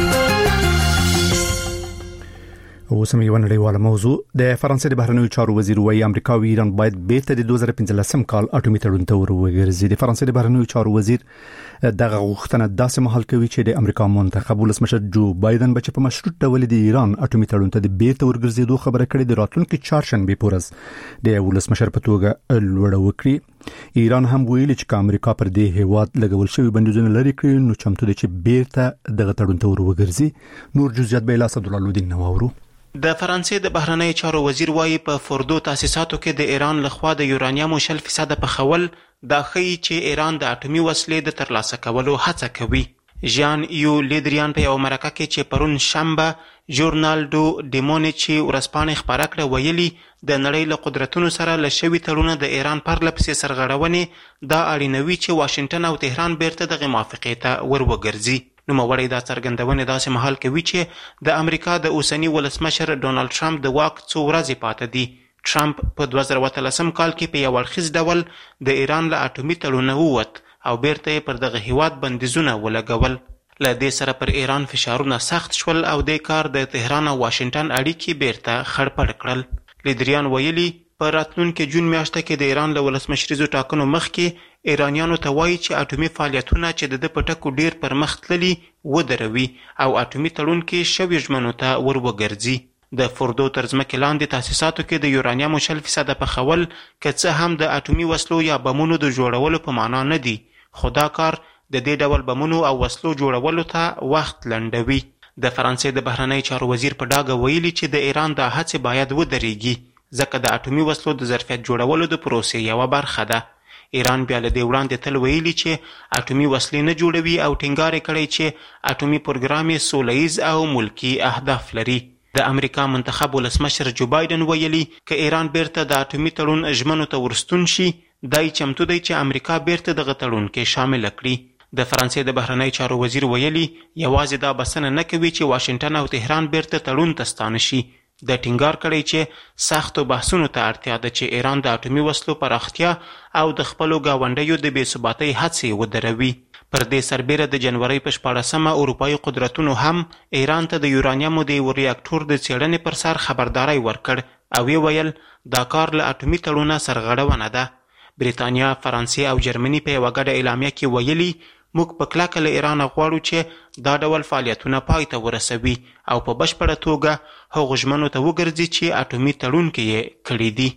اوس هم یو نړیواله موضوع. د فرانسې د بهرنیو چارو وزیر وايي امریکا او ایران باید بیرته د 2015 کال اټومي تړون ته ورورسي. د فرانسې د بهرنیو چارو وزیر دغه غوښتنه داسې مهال کوي چې د امریکا منتخب ولسمشر جو بایدن به په مشروط ډول د ایران اټومي تړون ته د بیرته ورګرځېدو خبره کړې د راتلونکي چهارشنبه پورز د ولسمشر په توګه لوړ وکړي. ایران هم ویلي چې امریکا پر دې هیواد لګول شوی بندیزونه لري کړی نو چمتو دي چې بیرته دغه تړون ته ورګرځي. نور جزئیات به لاس عبدالله لودین نواورو. د فرانسې د بهرنی چارو وزیر وایي په فوردو تاسیساتو کې د ایران لخوا د یورانیمو 60% پخول دا ښیي چې ایران د اټومي وسلې د ترلاسه کولو هڅه کوي. ژان یو لیدریان په یو مرکه کې چې پرون شنبه ژورنال ډو ډیمونیچي ورځپاڼې خپاره کړه ویلي د نړۍ له قدرتونو سره له شوي تړونه د ایران پرلپسې سرغړونې دا اړینوي چې واشنګټن او تهران بیرته دغه موافقې ته ور وګرځي. نوموړی دا څرګندونې داسې مهال کوي چې د امریکا د اوسني ولسمشر ډونالد ټرمپ د واک څو ورځې پاتې دي. ټرمپ په 2013 کال کې په یو اړخیز ډول د ایران له اټومي تړونه ووت او بیرته یې پر دغه هیواد بندیزونه ولګول. له دې سره پر ایران فشارونه سخت شول او د کار د تهران او واشنګټن اړیکې بیرته خړپړ کړل. لیدریان ویلي په راتلونکي جون میاشته کې د ایران له ولسمشریزو ټاکنو مخکې ایرانیانو ته وایي چې اټومي فعالیتونه چې د پټکو ډیر پرمخ تللي ودروي او اټومي تړون کې شوي ژمنو ته ور وګرځي. د فوردو تر ځمکې لاندې تاسیساتو کې د یورانیمو 60% پخول که څه هم د اټومي وسلو یا بمونو د جوړولو په معنا نه دي خو دا کار د دې ډول بمونو او وسلو جوړولو ته وخت لنډوي. د فرانسې د بهرنی چارو وزیر په ډاګه ویلي چې د ایران د هڅې باید ودرېږي ځکه د اټومي وسلو د ظرفیت جوړولو د پروسې یوه برخه ده. ایران بیا له دې وړاندې تل ویلي چې اټومي وسلې نه جوړوي او ټینګار یې کړی چې اټومي پروګرام یې سوله ییز او ملکي اهداف لري. د امریکا منتخب ولسمشر جو بایدن ویلي که ایران بیرته د اټومي تړون ژمنو ته ورستون شي دای چمتو دی چې امریکا بیرته دغه تړون کې شامل کړي. د فرانسې د بهرنی چارو وزیر ویلي یوازې دا بسنه نه کوي چې واشنګټن او تهران بیرته تړون ته ستانه شي. د ټینګار کړی چې سختو بحثونو ته اړتیا ده چې ایران د اټومي وسلو پراختیا او د خپلو ګاونډیو د بې ثباتۍ هڅې ودروي. پر دې سربیره د جنورۍ په 14مه اروپایي قدرتونو هم ایران ته د یورانیمو د یو ریاکټور د څېړنې پر سر خبرداری ورکړ او ویل دا کار له اټومي تړونه سرغړونه ده. بریتانیا، فرانسې او جرمني په یوه ګډه اعلامیه کې ویلي موږ په کلکه له ایران غواړو چې دا ډول فعالیتونه پای ته ورسوي او په بشپړه توګه هغو ژمنو ته وګرځي چې اټومي تړون کې یې کړي دي.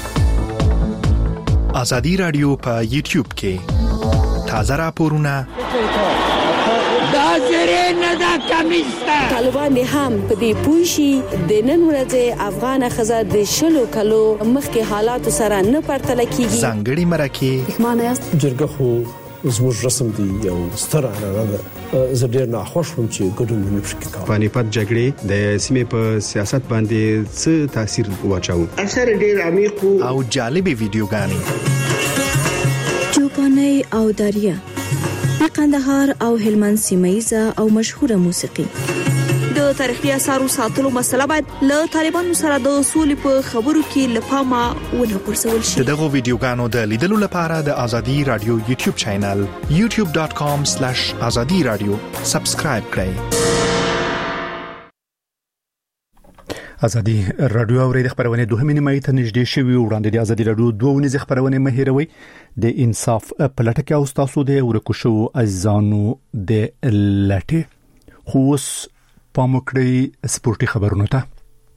ازادي رادیو په یوټیوب کې تازه راپورونه دا زری نه دا کمیسته طالبان هم په دې پوښي د نن ورځې افغان خزه د شلو کلو مخکې حالات سره نه پرتل کیږي. ځانګړي مرکه معنی است جرګه خو زموږ رسم دی یو ستر عنعنه ده. زه ډېر ناخوښ وم چې ګډون ونه شي کوم. پانیپت جګړې د سیمې په سیاست باندې څه تاثیر واچاوه؟ اثر ډېر عمیق او جالبې ویډیوګانې غرنۍ او دریه، د قندهار او هلمند سیمه‌ایزه او مشهوره موسیقي. د تاریخي اثارو ساتلو مسله باید له طالبانو سره د سولې په خبرو کې لپاره ونه پرسول شي. دغه ویډیوګانو د لیدلو لپاره د ازادي رادیو یوټیوب چینل youtube.com/azadi-radio سبسکرایب کړئ. ازادي رادیو اورید خبرونه دوه نیمه ته نږدې شوی وړاندې د ازادي رادیو دوه ونیز خبرونه مهیروي د انصاف پلټکه او تاسو د ورکوشو ازانو د لټه خوس پاموکړی سپورتي خبرونه ته.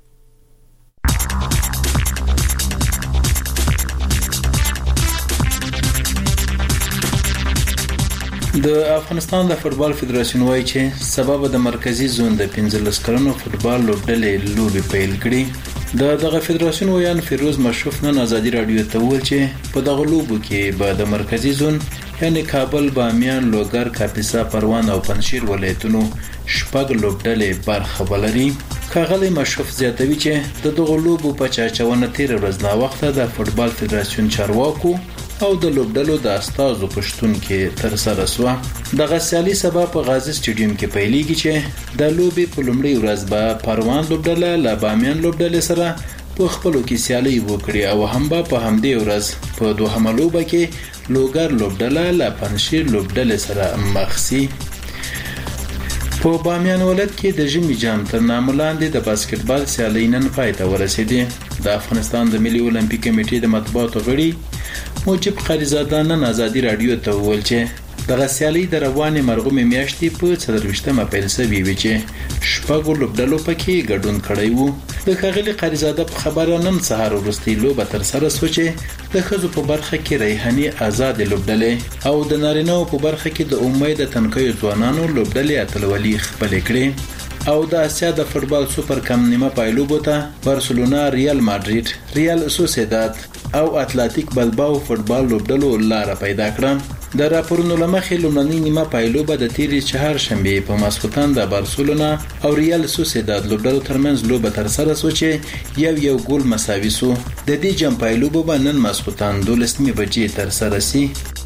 د افغانستان د فوتبال فدراسیون وايي چې سبب د مرکزی زون د 15 کلنو فوتبال لوبډلې لوبي پیل کړي. دغه فدراسیون ویان فیروز مشرف نن ازادي رادیو ته ویل چې په دغه لوبو کې به د مرکزی زون یعنی کابل، بامیان، لوګر، کاپیسا، پروان او پنځشیر ولایتونو شپږ لوبډلې برخه ولري. کاغلی مشرف زیاتوي چې دغه لوبو په چاچونه تیر ورځ نا وخت د فوتبال فدراسیون چارواکو او د لوبډلو د استازو پښتون کې تر سره سو. دغه سیالي سبا په غازی سټیډیوم کې پیلېږي چې د لوبي په لومړي ورځ به پروان لوبډله له بامیان لوبډلې سره په خپلو کې سیالي وکړي او هم په همدې ورځ په دوهمه لوبه کې لوګر لوبډله له پنځشیر لوبډلې سره مخ شي. په بامیان ولایت کې د ژمي جام تر نامه لاندې د باسکټبال سیالي نن پای ته ورسېده. د افغانستان د ملي اولمپیک کمیټې د مطبوعاتو غړي موجب قریزاده نن ازادي رادیو ته وویل چې دغه سیالي د روانې مرغومې میاشتې په 24مه پیل شوې وي چې شپږ لوبډلو پکې ګډون کړی وو. د ښاغلي قریزاده په خبره نن سهار وروستۍ لوبه تر سره شوه چې د ښځو په برخه کې ریحاني آزاد لوبډلې او د نارینه‌و په برخه کې د امید تنکیو ځوانانو لوبډلې اتلولي خپلې کړې. او د اسیا د فوتبال سوپر کم نیمه پایلوبو ته بارسلونا، ریال مادرید، ریال سوسیداد او اتلتیک بلباو فوتبال لوبډلو لار پیدا کړه. د راپورونو لمخې لومړنۍ نیمه پایلوبه د تیرې چهارشنبه په ماسختن د بارسلونا او ریال سوسیداد لوبډلو ترمنځ لوبه تر سره شو چې یو ګول مساوي شو. د دې جام پایلوبه به نن ماسختن 12 بجې تر سره شي.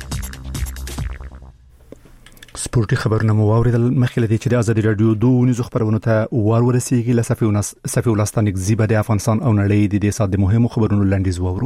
سپورتي خبرونه مو واوریدل. مخکې لدی چې د ازادي رادیو دوه ونیزو خبرونه ته ورسیږي له صفي ولستانیک زیبه د افغانستان او نړۍ د دې ساده مهمو خبرونو لاندیز وورو.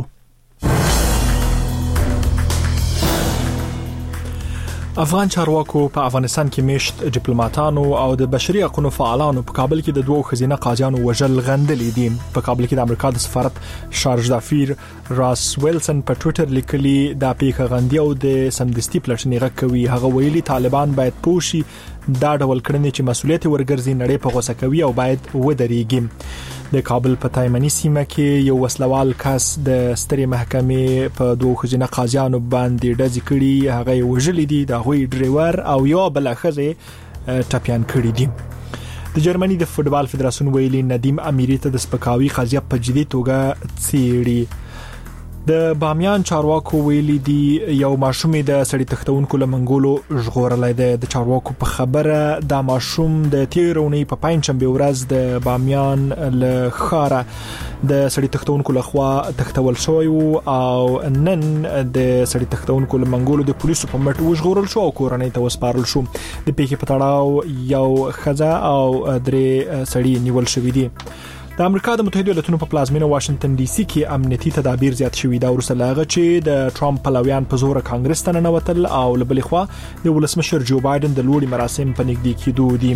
افغان چارواکو په افغانستان کې میشت ډیپلوماټانو او د بشري حقوقو فعالانو په کابل کې د دوه خزینه قاضیانو وژل غندلې دي. په کابل کې د امریکا د سفارت شارج دافیر راس ویلسن په ټوئیټر لیکلي دا پیښه غندي او د سمدستي پلټنې غوښوي. هغه ویلي طالبان باید پوښي دا ډول کړنې چې مسؤلیت ورګرځي نړۍ په غوسه کوي او باید ودرېږي. د کابل په تایمنی سیمه کې یو وسلوال کس د سترې محکمې په دوه خزینه قاضیانو باندې ډزې کړي. هغه وژلې دي، د هغوی ډرایور او یو بل ښځه ټپيان کړي دي. د جرمني د فوتبال فدراسیون ویلي ندیم امیری ته د سپکاوي قضیه په جدي توګه څیړي. د بامیان چارواکو ویلي دي یو ماشوم د سړی تختونکو لمنګولو ژغورلای دی. د چارواکو په خبره دا ماشوم د تیرونی په پنځشنبه ورځ د بامیان له خاره د سړی تختونکو لخوا تختول شوی او نن د سړی تختونکو لمنګولو د پولیسو په مټ وژغورل شو او کورنۍ ته وسپارل شو. د پیښې په تړاو یو ښځه او درې سړی نیول شوی دي. د امریکا د متحده ایالاتونو په پلازمینه واشنگټن ډي سي کې امنیتي تدابیر زیات شوي دا وروسته لاغه چې د ټرمپ پلویان په زور کانګرس ته ننوتل او لبلې خوا د ولسمشر جو بایدن د لوړي مراسم په نږدې کېدو دي.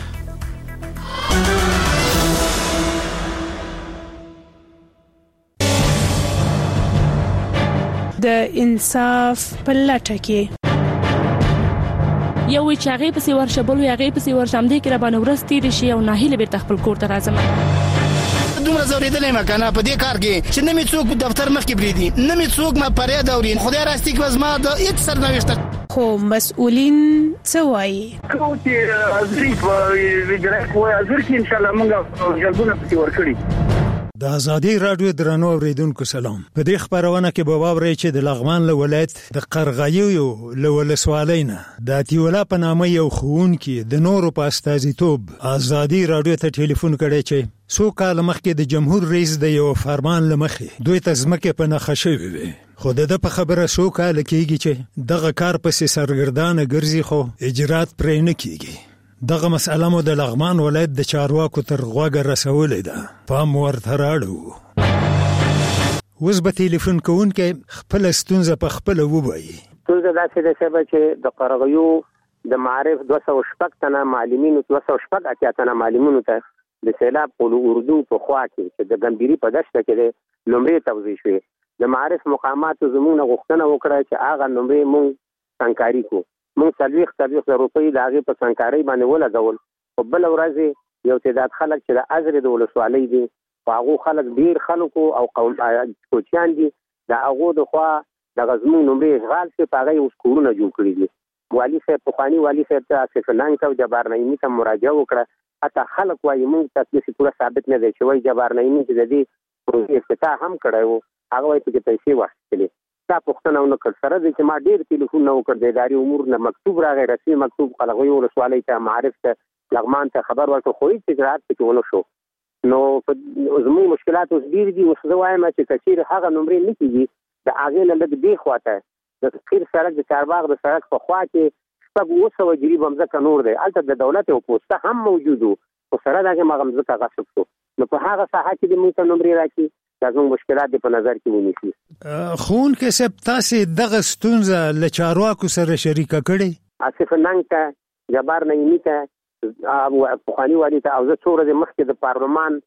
د انصاف په لټه کې یو چې هغه په سیور شبل یو هغه په سیور شمدې کې را باندې ورستې شي او ناهیله به خپل کور ته راځم. دومره زوریدلې مکنه په دې کار کې چې نه می څوک دفتر مخ کې بریدي، نه می څوک ما پرې داورین. خدای راستي کې وزما د هیڅ سرنوشت خو مسؤلین څه وایي؟ کوم چې ظریف وګړي کوی ازر کې ان شاء الله موږ جلبونه پکې ورکړي. د ازادي رادیو درنو اوریدونکو سلام. په دې خبرونه کې به واورئ چې د لغمان له ولایت د قرغیو له ولسوالینا د اتیولا په نامه یو خوونکی د نورو په استازیتوب ازادي رادیو ته ټلیفون کړی چې څو کال مخکې د جمهور رئیس د یو فرمان لمخې دوی ته ځمکه په نخښه شوې وي خو د په خبره سو کال کېږي چې دغه کار پسې سرګردانه ګرځي خو اجرات پرې نه کېږي دغه مسأله مو د لغمان ولایت د چارواکو تر غوږه رسولې ده پام ورته راړو اوس به ټلیفون کوونکی خپل ستونزه په خپل ووایي ستونزه داسې ده چې د قرغیو د معارف 200 تنه معلمینو 200 تنه معلمینو ته د سیلاب قول اردو په خوا کې چې د ګمبيري په دشته کې نمرې توزیع شوې د معارف مقاماتو زموږ غوښتنه وکړه چې هغه نمرې مونږ سنکاري کو مونږ 30 روپۍ د هغه په سنکاري باندې ولګول او بل ورځ یو تعداد خلک چې د ازر د ولسوالۍ دي هغه خلک ډیر خلکو او قوم کوچیان دي د هغه د خوا د غزمو نمرې غال چې پاغه اوس کورونه جوړ کړی دي والی صاحب پخوانی والی صاحب ته اسفنانګ ته جبار نعیمی ته مراجعه وکړه حتی خلک وايي موږ تاسو پورا ثابت نه دی چې وای جبار نعیمی چې د دې پروژې افتتاح هم کړو هغه وایي چې پیسې واخیستلې دا پښتنه نو کړ سره د چې ما ډیر ټلیفون نو کړ د اداري امور نه مکتوب راغی رسمي مکتوب قلغوي ولسوالۍ ته معارف ته لغمان ته خبر ورکړ خو هیڅ اجرات پکې ونه شو نو زموږ مشکلات اوس ډیر دي اوس زه وایم چې کثیر هغه نمرې نه کیږي د هغه نه لږ دی خواته د خیر سړک د چارباغ د سړک په خوا کې شپږ 200 جریب ممزکه نور دی البته د دولت او پوسټه هم موجودو خو سره دغه مغمزکه غصب شو نو په هغه ساحه کې د موږ نمرې راکې دا زموږ مشکلات په نظر کې ونیسي خون کې سب تاسو دغه ستونزه ل چارواکو سره شریکه کړي اسف ننګ ته جبار نعیمی ته او پخوانی والی ته او زه څو ورځې مخکې د پارلمان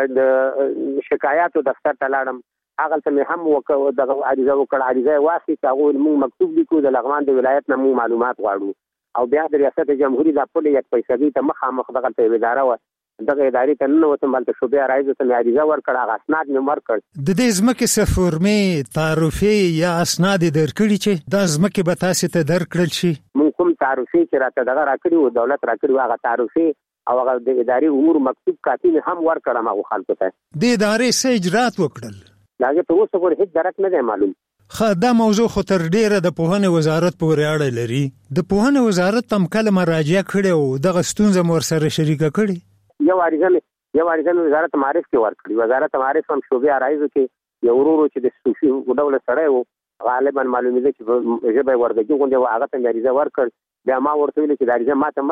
د شکایاتو دفتر ته لاړم هغه ته هم وکړه دغه عریضه وکړه عریضه واسي چې هغه موږ مکتوب لیکو د لغمان د ولایت نه موږ معلومات غواړو او بیا د ریاست جمهوریت د خپل یک پیسې ته مخامخ دغه ته اداره و دغه ادارې ته نو ته مالته شوبې راځي ته عریضه ورکړه هغه اسناد مې ورکړ د دې ځمکې سفورمې تعرفي یا اسناد درکړي چې د ځمکې به تاسو ته درکړل شي موږ کوم تعرفي چې راته دغه راکړي او دولت راکړي هغه تعرفي او هغه د اداري امور مکتوب کاپی هم ورکړم هغه خلکو ته د ادارې څه اجرات وکړل داګه په اوسه پورې هیڅ درک نه دی معلوم دا موضوع خو تر ډیره د پوهنې وزارت پورې اړه لري د پوهنې وزارت هم کله مراجعه کړې او دغه ستونزه مور سره شریکه کړې یو اړیزه وزارت معارف کې ورکړي وزارت معارف هم شوبې راځي چې یو ورورو چې د صوفي ډول سره وو غالبا معلومه ده چې ژبه وردګي غونډه هغه ته اړیزه ورکړ بیا ما ورته ویل چې د اړیزه ماته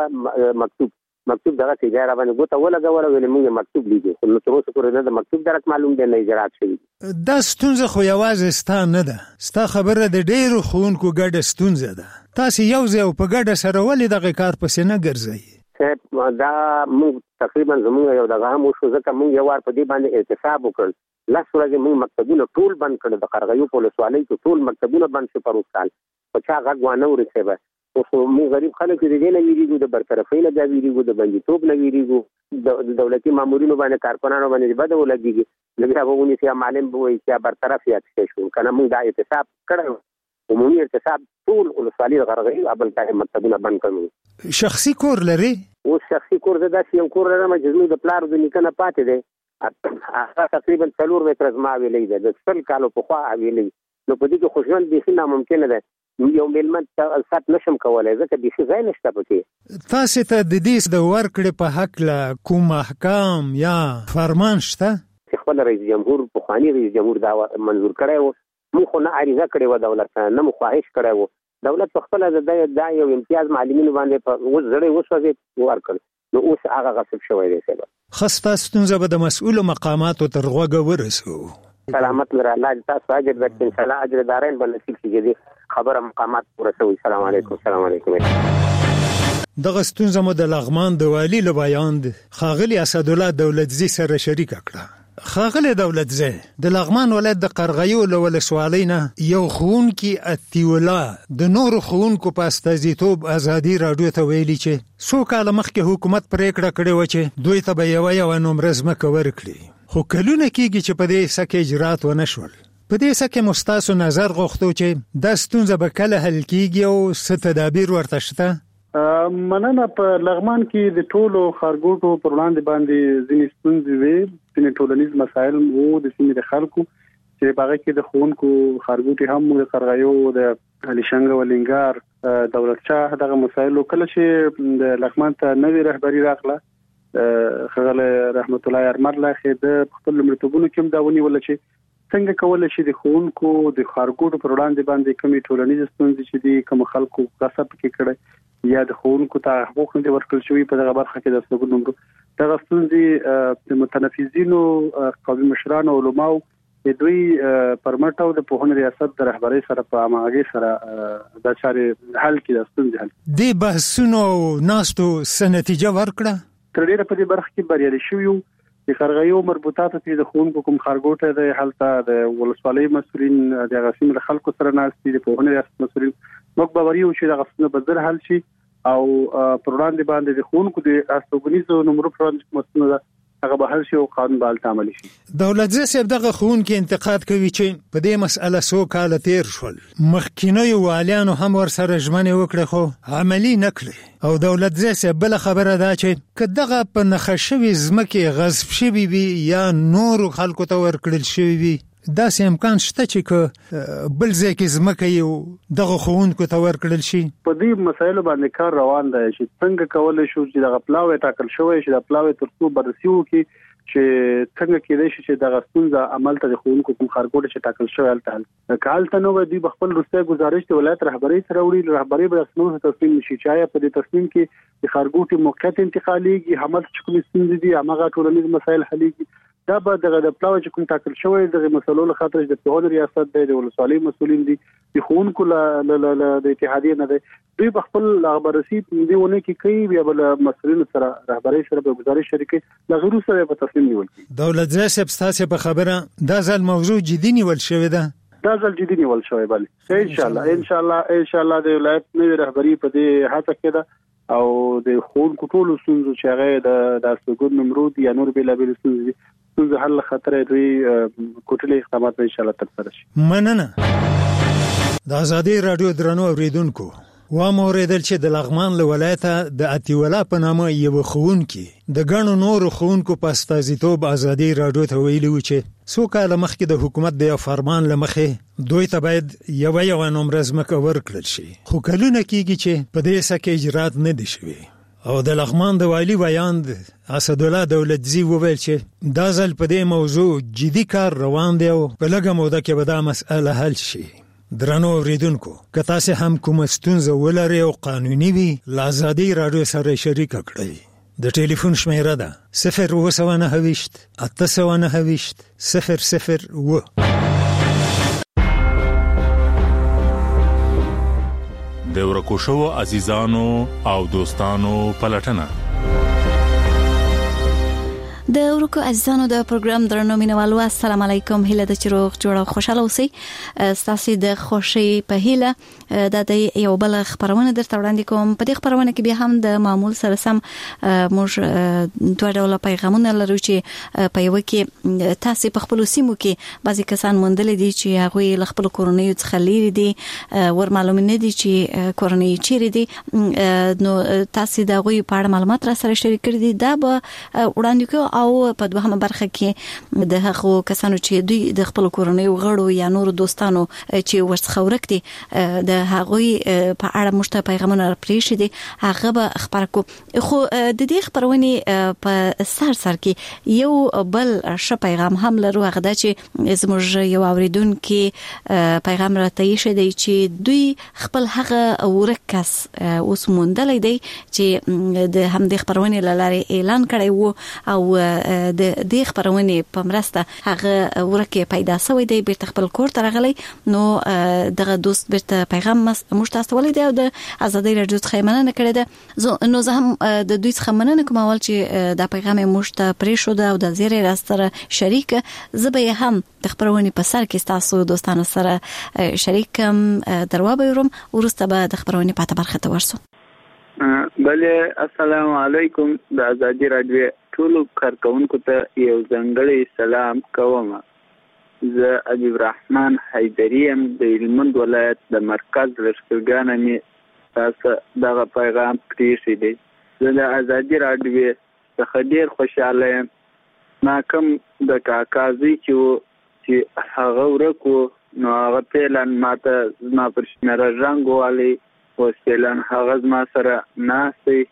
مرکه مکتوب دغه تجارت باندې ګوته ولګول ویل موږ مکتوب لیدو نو تر اوسه پورې د مکتوب درک معلوم دی نه اجرات شوی دا ستونزه خو یوازې ستا نه ده ستا خبره د ډیرو ښوونکو ګډه ستونزه ده تاسو یو ځای په ګډه سره ولې دغه کار پسې نه ګرځئ دا موږ تقریبا زموږ یو دغه هم شو ځکه موږ یو وار په دې باندې احتساب وکړ لاس ورځې موږ مکتبونه ټول بند کړل د قرغیو په ولسوالۍ کې ټول مکتبونه بند شو پر وکال په چا غږ وانه ورسېبه خو موږ غریب خلک دې نه ویریږو د برطرفۍ نه ویریږو د بندیتوب نه ویریږو د دولتي مامورینو باندې کارکونانو باندې بده ولګيږي لکه هغه ونی چې معلم وایي چې برطرف یې شو کنه موږ دا احتساب کړو عمومي احتساب ټول ولسوالۍ غرغړي ابل ته مکتبونه بند کړو شخصي کور لري او شخصي کور د داسې یو کور لرم چې زموږ د پلار د نیکنه پاتې دی هغه تقریبا 4 متر زما ویلې ده د 100 کالو په خوا ویلې نو په دې کې خوشحال دي چې ناممکن ده یو ملمن ته سات نشم کولای ځکه د شي ځای نشته پکې تاسو ته د دې د ورکړې په حق لا کوم احکام یا فرمان شته خپل رئیس جمهور پخوانی رئیس جمهور دا منظور کړی وو موږ خو نه عریضه کړې و دولت نه مو خواهش کړی وو دولت په خپل د یو امتیاز معلمینو باندې په وزړې وسوځي ورکړ نو اوس هغه غصب شوی دی سبا خسته ستونزه به د مسؤل مقاماتو تر غوږه ورسو سلامت لري الله تاسو اجر درکړي ان شاء الله اجر دارین باندې نصیب شي خبره مقامات ورسوي السلام علیکم دغه ستونزه مو د لغمان د والی له بیان خاغلی اسدالله دولتزی سره شریک کړه خاغلی دولتزی د لغمان ولایت د قرغیو له ولسوالۍ نه یو خونکی اتیولا د نور خونکو په استازیتوب ازادي رادیو ته ویلي چې څو کال مخکې حکومت پریکړه کړې و چې دوی ته به یو نمبر ځمکه ورکړي خو کلونه کېږي چې په دې سکه اجرات ونه شول په دې سکه مستاسو نظر غوښتو چې د ستونزه به کله حل کیږي او څه تدابیر ورته شته مننه په لغمان کې د ټولو خارګوټو پر وړاندې باندې ځینې ستونزې وي ځینې ټولنیز مسایل وو د سیمې د خلکو چې په هغه کې د ښوونکو خارګوټي هم د قرغیو د علیشنګ ولینګار دولت شاه دغه مسایل کله چې د لغمان ته نوې رهبری راغله خغل رحمت الله ارمر لاخه د خپل مرتبونو کوم داونی ولا چې څنګه کولای شي د ښوونکو د خارګوټو پر وړاندې باندې کومې ټولنیز ستونزې چې دي کوم خلکو غصب کې کړي یا د ښوونکو ته حقوق نه ورکړل شوی په دغه برخه کې د څلور نمبر دغه ستونزې د متنفذینو قومي مشرانو علماو د دوی پرمټ او د پوهنې ریاست د رهبرۍ سره په همغږۍ سره د چارې حل کې د ستونزې حل د بحثونو ناستو سنتیجه ورکړه تر ډیره په دې برخه کې بریالي شوی د خرغیو مربوطات په د ښوونکو کوم خارګوټه د حالت د ولسوالۍ مسؤلین د غسیم د خلکو سره ناستي د پوهنې ریاست مسؤلین موږ باوري چې د غسنه بدل حل شي او پر وړاندې باندې د ښوونکو د استوګنیزو نمبر پر وړاندې مسؤل هغه به هر شي او قانون به تعامل شي. دولت زیسب دغه ښوونکي انتقاد کوي چې په دې مسأله سو کال تیر شول مخکینی والیانو هم ور سره ژمنه وکړه خو عملی نکړي او دولت زیسب بل خبره ده چې کداغه په نخښوي زمکه غصب شوی وي یا نور خلکو ته ورکړل شوی وي داسې امکان شته چې بل ځای کې زمکه یو دغه ښوونکو ته ورکړل شي. په دې مسایلو باندې کار روان دی چې څنګه کولای شو چې دغه پلاوی ټاکل شوی چې د پلاوی ترڅو بررسي وکړي چې څنګه کېدای شي چې دغه ستونزه عمل ته د ښوونکو کوم خارګوټ چې ټاکل شوی الته کالته نو دی خپل روسي گزارش د ولایت رهبری سره وړي رهبری به څنګه تصمیم نشي چې په دې تصمیم کې د خارګوټ موقعیت انتقاليږي همت چې کوم ستونزې دي هغه ټولنیز مسایل حلېږي دا به د پلاوی چې کوم ټاکل شوی د مسلو له خاطر د پوهنې ریاست د ولسوالۍ مسؤلین دي د ښوونکو د اتحادیه نه دی دوی په خپل خبرسي دیونه کې کوي بیا بل مسؤلین سره رهبری سره په گزارش شریکي لغړو سره په تصمیم نیول کی دولت زیسب ستاسو په خبره دا ځل موضوع جدي نیول شوی ده دا ځل جدي نیول شوی بله ان شاء الله د ولایت نوې رهبری په دې هڅه کې ده او د ښوونکو ټولو ستونزو چې هغه د استوګن نمرود یا نور بلابل ستونزې حل خطر دوی کوټلې اقدامات ان شاء الله ترسره شي. مننه. د ازادي رادیو درنو اوریدونکو و موریدل چې د لغمان له ولایته د اتیولا په نامه یو ښوونکی د ګڼو نورو ښوونکو په استازیتوب ازادي رادیو ته ویلي و چې څو کاله مخکې د حکومت د فرمان لمخې دوی ته باید یو نمبر ځمکه ورکړل شي خو کلونه کېږي چې په دې سکه اجرات نه دي شوي او د لغمان د والی ویاند اسد الله دولتزی وویل چې دا ځل په دې موضوع جدي کار روان دی او په لږه موده کې به دا مسأله حل شي. درنو اوریدونکو که تاسو هم کوم ستونزه ولرئ او قانوني وي لازادي رادیو سره شریک کړئ د ټلیفون شمیره ده 029 829 002 د ورکوشو عزیزانو او دوستانو پلټنه د ورکو عزیزانو د پروګرام درنو مینوالو السلام علیکم هله د چروغ جوړه خوشاله اوسئ تاسو د خوشي په هله د یو بل خبرونه درته وړاندې کوم په دې خبرونه کې به هم د معمول سره سم موږ دوه ډول پیغامونه لرو چې په یو کې تاسو په خپل سیمو کې بعضی کسان موندل دي چې هغه خپل کورنۍ څخه لري دي ور معلوم نه دي چې کورنۍ چیرې دي نو تاسو د غوي په اړه معلومات را سره شریک کړئ دي دا به وړاندې کو او په دوهمه برخه کې د هغو کسانو چې دوی د خپل کورنۍ غړو یا نور دوستانو چې ورڅخه ورکتي د هغوی په اړه مشته پیغامونه پریښي دي هغه به خبر کو خو د دې خبرونه په سر کې یو بل ش پیغام هم لرو هغه د چې زموږ یو اوریدونکو پیغام راته یې دی چې دوی خپل هغه ورکس اوس موندلې دی چې د هم د خبرونه لاره اعلان کړی وو او د دې خبرونه په مرسته هغه ورکه پیدا شوی دی بیرته خپل کور ته راغلی نو دغه دوست بیرته پیغام مشتاستولې دی او د ازادي رادیو څخه مننه کړې ده نو زه هم د دوی څخه مننه کوم اول چې دا پیغام مشته پرې شو او د زیری راستره شریک زبې هم د خبرونه په سر کې تاسو دوستانو سره شریکم دروازه ورم ورسته به د خبرونه په برخه ته ورسو. بله السلام علیکم د ازادي رادیو ټولو کارکونکو ته یو ځانګړی سلام کوم. زه حبیب الرحمن حیدریم د هلمند ولایت د مرکز لښکرګاه نه تاسو دغه پیغام پریښی دی. زه د ازادي رادیو څخه ډیر خوشاله یم. ما کوم د کاکازي چې هغه ورکو نو هغه پلان ماته زما پر شمېره رنګ والی وسیلان هغه ما سره ناسي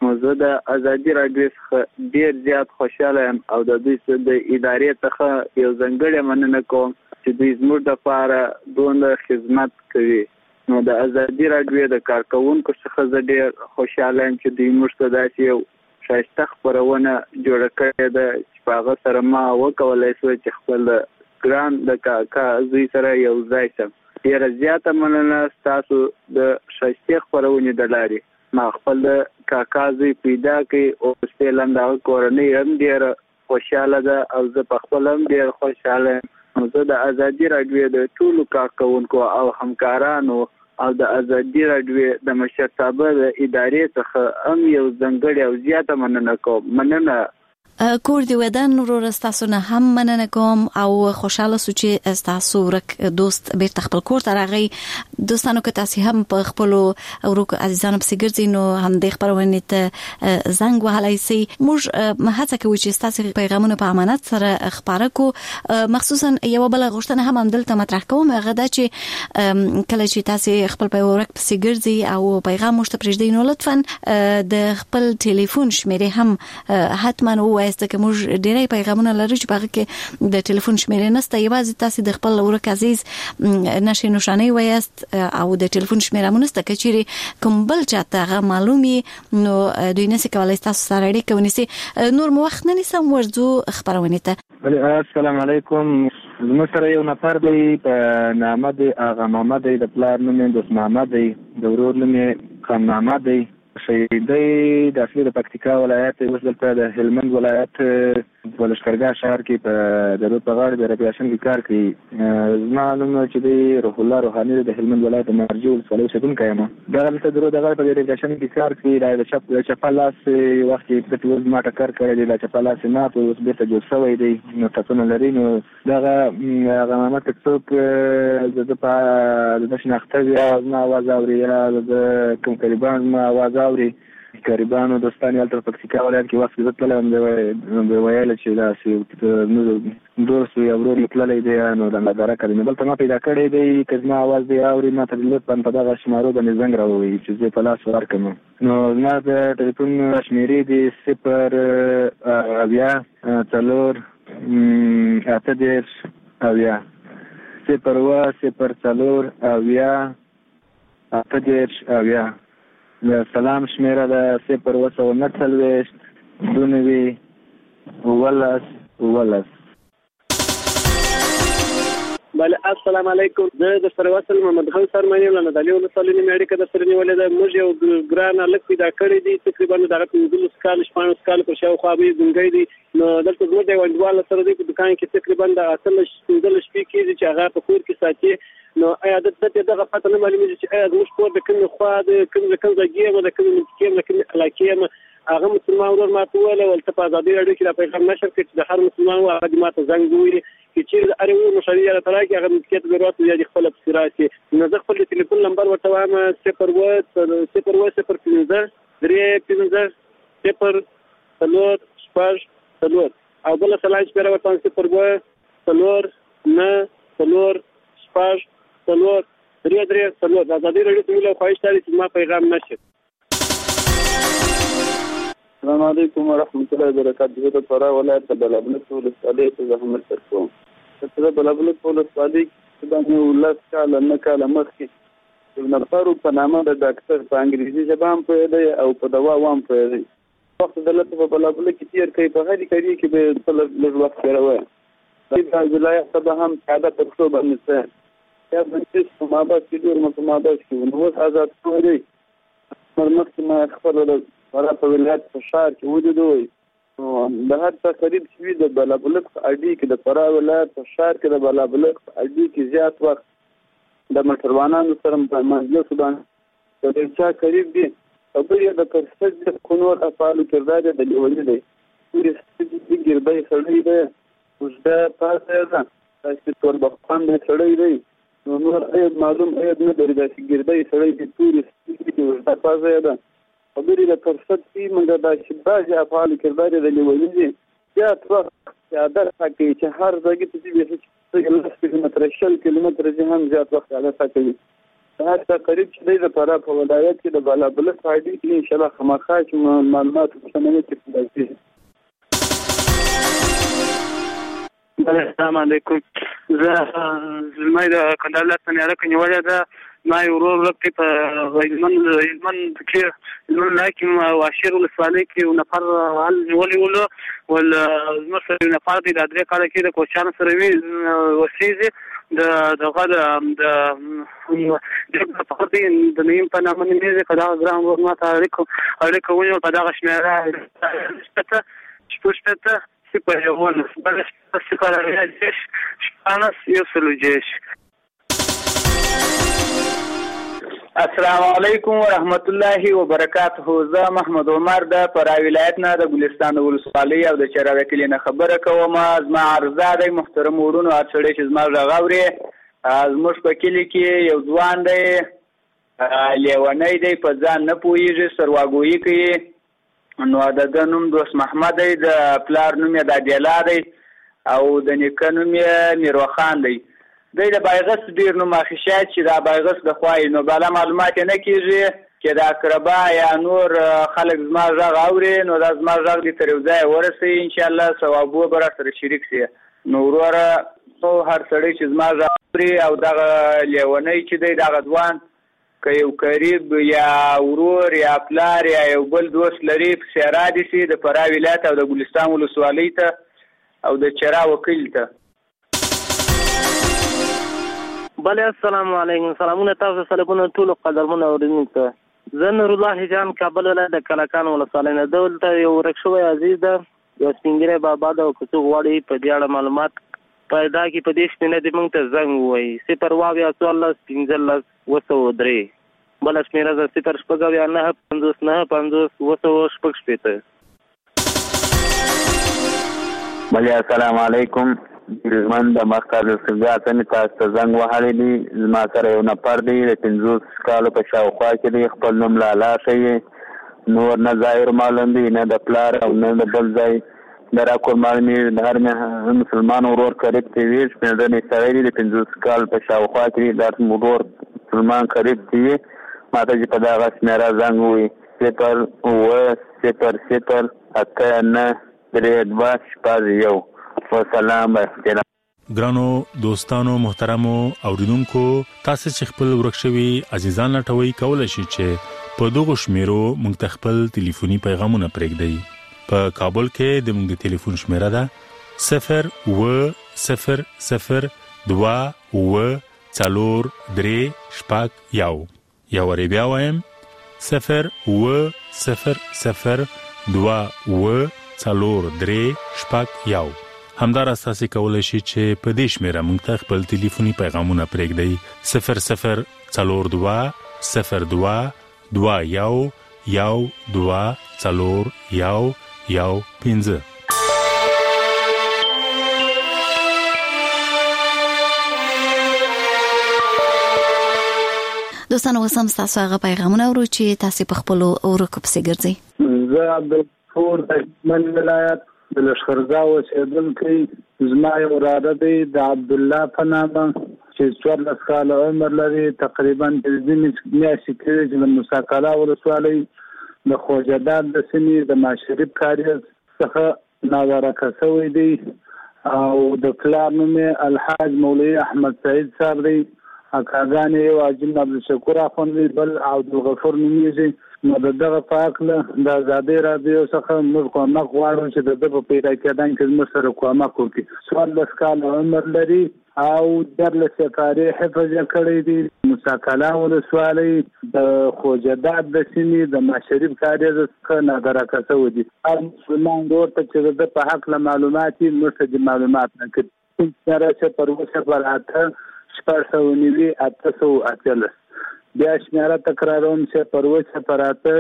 زه د ازادي راډیو څخه ډیر زیات خوشاله یم او د دوی د ادارې څخه یو ځانګړې مننه کوم چې دوی زموږ لپاره دومره خدمت کوي. نو د ازادي راډیو د کارکونکو څخه زه ډیر خوشاله یم چې دوی موږ ته داسې یو ښایسته خپرونه جوړه کړې ده چې په هغه سره ما وکولی شو چې خپل ګران د کاکا زوی سره یو ځای شم. ډیره زیاته مننه ستاسو د ښایستې خپرونې د لارې. ما خپل د کاکا زوی پیدا کړي او فعلا د هغه کورنۍ هم ډیره خوشحاله ده او زه په خپل هم ډیره خوشحاله یم. زه د ازادي راډیو د ټولو کارکوونکو او همکارانو او د ازادي راډیو د مشرتابه د ادارې څخه هم یو ځانګړې او زیاته مننه کوم. مننه. کور دی ودان نور تاسو نه هم مننه کوم او خوشاله سو چې تاسو ورک دوست بیرته خپل کور ته راغی. دوستانو که تاسو هم په خپل ورک عزیزانو په سیګرځي نو هم د خبرونه ته زنګ وهلای شي. موږ هڅه کوو چې تاسو پیغامونه په امانت سره خبره کو. مخصوصا یو بل غوښتنه هم دلته مطرح کوم هغه دا چې کله چې تاسو خپل په ورک په سیګرځي او پیغام مشته پرېږدئ نو لطفا د خپل ټلیفون شمیره هم حتما وایي که موږ ډېری پیغامونه لرو چې هغه کې د ټلیفون شمیرې نشته. یوازې تاسو د خپل ورک عزیز نشي نشانه وایست او د ټلیفون شمیره مو نشته که چیرې کوم بل چاته هغه معلومي نو دوی نشي کولای تاسو سره اړیکه ونیسي. نور مو وخت نه نیسم ورځو خبرونه ته. السلام علیکم. زموږ سره یو نفر دی په نامه دی هغه محمد دی د پلار نوم یې دوست محمد دی د ورور نوم یې خان محمد دی. شهیدی د اصلي د پکتیکا ولایت اوس دلته د هلمند ولایت په لښکرګاه شهر کې په د روډ په غاړه د ریپیشن کې کار کوي. زما نوم چې دی روح الله روحاني د هلمند ولایت د مرجو ولسوالۍ اوسېدونکی یم. دغه دلته د روډ د غاړه په ریپیشن کې کار کوي. د چپه لاس وخت کې پټ ول ما ټکر کړی دی. د چپه لاس مات اوس بیرته جوړ شوی دی نو ټکونه لري. نو دغه محمد څوک د په شناخته زما آواز اوري یا د کوم قریبان زما آواز اوري. قریبانو دوستان یې تر پکتیکا ولایت کې وخت زه تللی وم د ویل چې داسې دوست یا ورور یې تللی دی نو د نداره کړی نو دلته ما پیدا کړی دی که زما اواز دی اوري ما ته لطفا په دغه شمارو باندې زنګ راووایي چې زه په لاس ورکړم. نو زما د ټلیفون شمېرې دی 0 د سلام شمیره ده 0 دونوي ولس. بله السلام علیکم. زه د سروسل محمد خان سرمنی ولنه د لیو لسالین امریکا د سره نیولې ده. موږ یو ګران لک پیدا کړی دی تقریبا دغه 15 کال شپږ کال پر شاو خو به ګنګي دي. نو دلته زموږ د وندوال سره دی په دکان کې تقریبا د اصل شپږ شپې کې چې هغه په کور کې ساتي. نو ایا دغه پته نه معلومیږي چې ایا زموږ کور د کوم خوا د کوم ځای د کوم منطقې د کوم علاقې هغه مسلمان ورور ماته ویل ولته په ازادي راډیو کې د پیغام نشر کې چې د هر مسلمان هغه ماته زنګ ویلي چې چیرې د اړیو مشاري را ترا کې هغه مسکیت ضرورت دی خپل فسراسي. نو زه خپل ټلیفون نمبر ورته وایم 0 او بل سلام شپره ورته 0 ازادي راډیو ته مله خواهش لري چې ما پیغام نشر. السلام علیکم ورحمۃ اللہ وبرکاتہ. د فراه ولایت د بلابلک ولسوالۍ ته زحمت ترسوم. د بلابلک ولسوالۍ باندې ولس کال نه کال مخکې یو نفر په نامه د ډاکټر په انګریزي ژبه هم پوهېده او په دوا هم پوهېده. وخت دلته په بلابلک کې تیر کوي په هرې کاري کې به خپل لږ وخت تېروي. د ولایت څخه هم ساده پښتو باندې څه یا د مابس کې ډېر مابس کې نو اوس آزاد شوی دی. مخکې ما خپل فراه په ولایت په ښار کې ولیدوی. د هر څه قریب شوي د بلابلک په اډې کې د فراه ولایت په ښار کې د بلابلک په اډې کې زیات وخت د موټروانانو سره په مجلس باندې د ډېر چا قریب دي او بل یې د پرسد د کونور افعالو کردار د لیوني دی. پورې ګردی سړی دی اوږده پاسه ده داسې توربخان سړی دی. نو نور عید معلوم عید نه لري داسې ګردی سړی دی تورې اوږده پاسه ده. خبرې د فرصت فی موږ دا چې بعضې افعال کردار د لیوني دي زیات وخت عادت کوي چې هر ځای ته چې 10 کیلومتره 10 کیلومتره هم زیات وخت عادت کوي. ساعت قریب چې د فراه په ولایت کې د بلابل فایدې کې ان شاء الله خامخا چې معلومات څنګه کې پیدا السلام علیکم. زه زلمۍ د کندهار ولایت نه راکې نیولې ده. ما یو ورور لکه په هلمند کې حاکم واشیر ولسوالۍ کې یو نفر حال نیولې ولو ول زموږ سره یو نفر دی د 3 کاله کې د کوچیانو سره وي وسیزې د فقطي د نیم په نامه نیمه کدا ګرام ورما تاریخ اړیکه ونیول په دغه شمیره شپږ سپر یوون بل سپر راځي شپانس یو سلوجش. السلام علیکم ورحمت الله وبرکاته. زه محمد عمر د فراه ولایت نه د ګلستان ولسوالۍ او د چراوی کلی نه خبره کوم. زما عرضه د محترم ورونو اړ چې زما غاوري زموږ په کلی کې یو ځوان دی لیونی دی په ځان نه پوهیږي سرواګویي کوي. نو د نوم دوست محمد دی د پلار نوم یې د دیلا دی او د نیکه نوم یې میروخان دی. د بایغس ډیر نوم اخیشات چې د بایغس د خوای نو بالا معلومات نه کیږي چې د اقربا یا نور خلک زما غږ اوري نو د زما غږ دې تر یو ځای ورسي ان شاء الله ثوابو به سره شریک شي. نو وروره هر سړی چې زما غږ اوري او دغه لیونی چې دی دغه ځوان که یو قریب یا ورور یا پلار یا یو بل دوست لري په سیرا دي سي د فراه ولایت او د ګلستان ولسوالۍ ته او د چرا وکیل ته. بله السلام علیکم. سلامونه تاسو سلامونه ټول قدرمن اوریدونکو. زه نور الله جان کابل ولایت د کلکان ولسوالۍ نه دلته یو ورکشوی عزیز ده یو سپینګری بابا ده او که څوک غواړي په دې اړه معلومات پیدا کړي په دې شمېره دې موږ ته زنګ ووایي 0 15 بله شمېره ده 0 9 50 9 50 9 بله السلام علیکم. ګریزمن د مرکز سګات نه تاسو ته زنګ وهلی دی. زما سره یو نفر دی د 50 کالو په شاوخوا کې دی. خپل نوم لالا شي نور نه ظاهر معلوم دی نه د پلار او نه د بل ځای درا کول معلومي د هر مسلمان ورور قریب دی ویش په دې سړی د 50 کال په شاوخوا کې د ورور مسلمان قریب دی. ماته چې په دغه شمیره زنګ وي 0 0 0 9 3 وسلام. ګرانو دوستانو محترمو اوریدونکو تاسو چې خپل ورکشوي عزیزان لټوي کولای شئ چې په دغه شمیرو موږ خپل ټلیفوني پیغامونه پرېږدئ. په کابل کې د موږ ټلیفون شمیره ده 0 0 0 2 4 3 1 یا ور بیا وایم 0 0 2 4 3 1 همدار اساسي کولای شي چې په دې شمیره موږ ته خپل ټلیفوني پیغامونه پرېږدئ 0 0 2 0 2 2 1 2 4 1 5. دوستانو وسم تاسو هغه پیغامونه ورو چې تاسو په خپل اورکو پسې ګرځي. زه عبدالغفور د من ولایت د لشخرزا اوسېدونکی زما یو وراده دی د عبدالله په نامه چې 14 کاله عمر لري. تقریبا د ځینې میاشتې کېږي چې د موسی ولسوالۍ د خوجداد د سیمې د ماشریف کاریز څخه ناوارکه شوی دی او د پلار نوم الحاج مولوي احمد سعید صاحب دی. اکاګانې یو عجل عبدالشکور اخوندي بل عبدالغفور نومیږي. نو دغه پاکله د آزادۍ رادیو څخه موږ کومک غواړو چې د په پیدا کېدان کې موږ سره کومک وکړي. 14 کاله عمر لري او 14 سپارې حفظ کړی دی. موسی ولسوالۍ د خوجداد د سیمې د ماشریف کاریز څخه ناګرا شوی دی. هر مسلمان ورته چې د په حق له معلومات مرتدي معلومات نه کړي. سره چې پروسه براته 898 بیا شمیره تکراروم چې پروسه پراته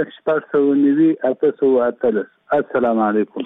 898. السلام علیکم.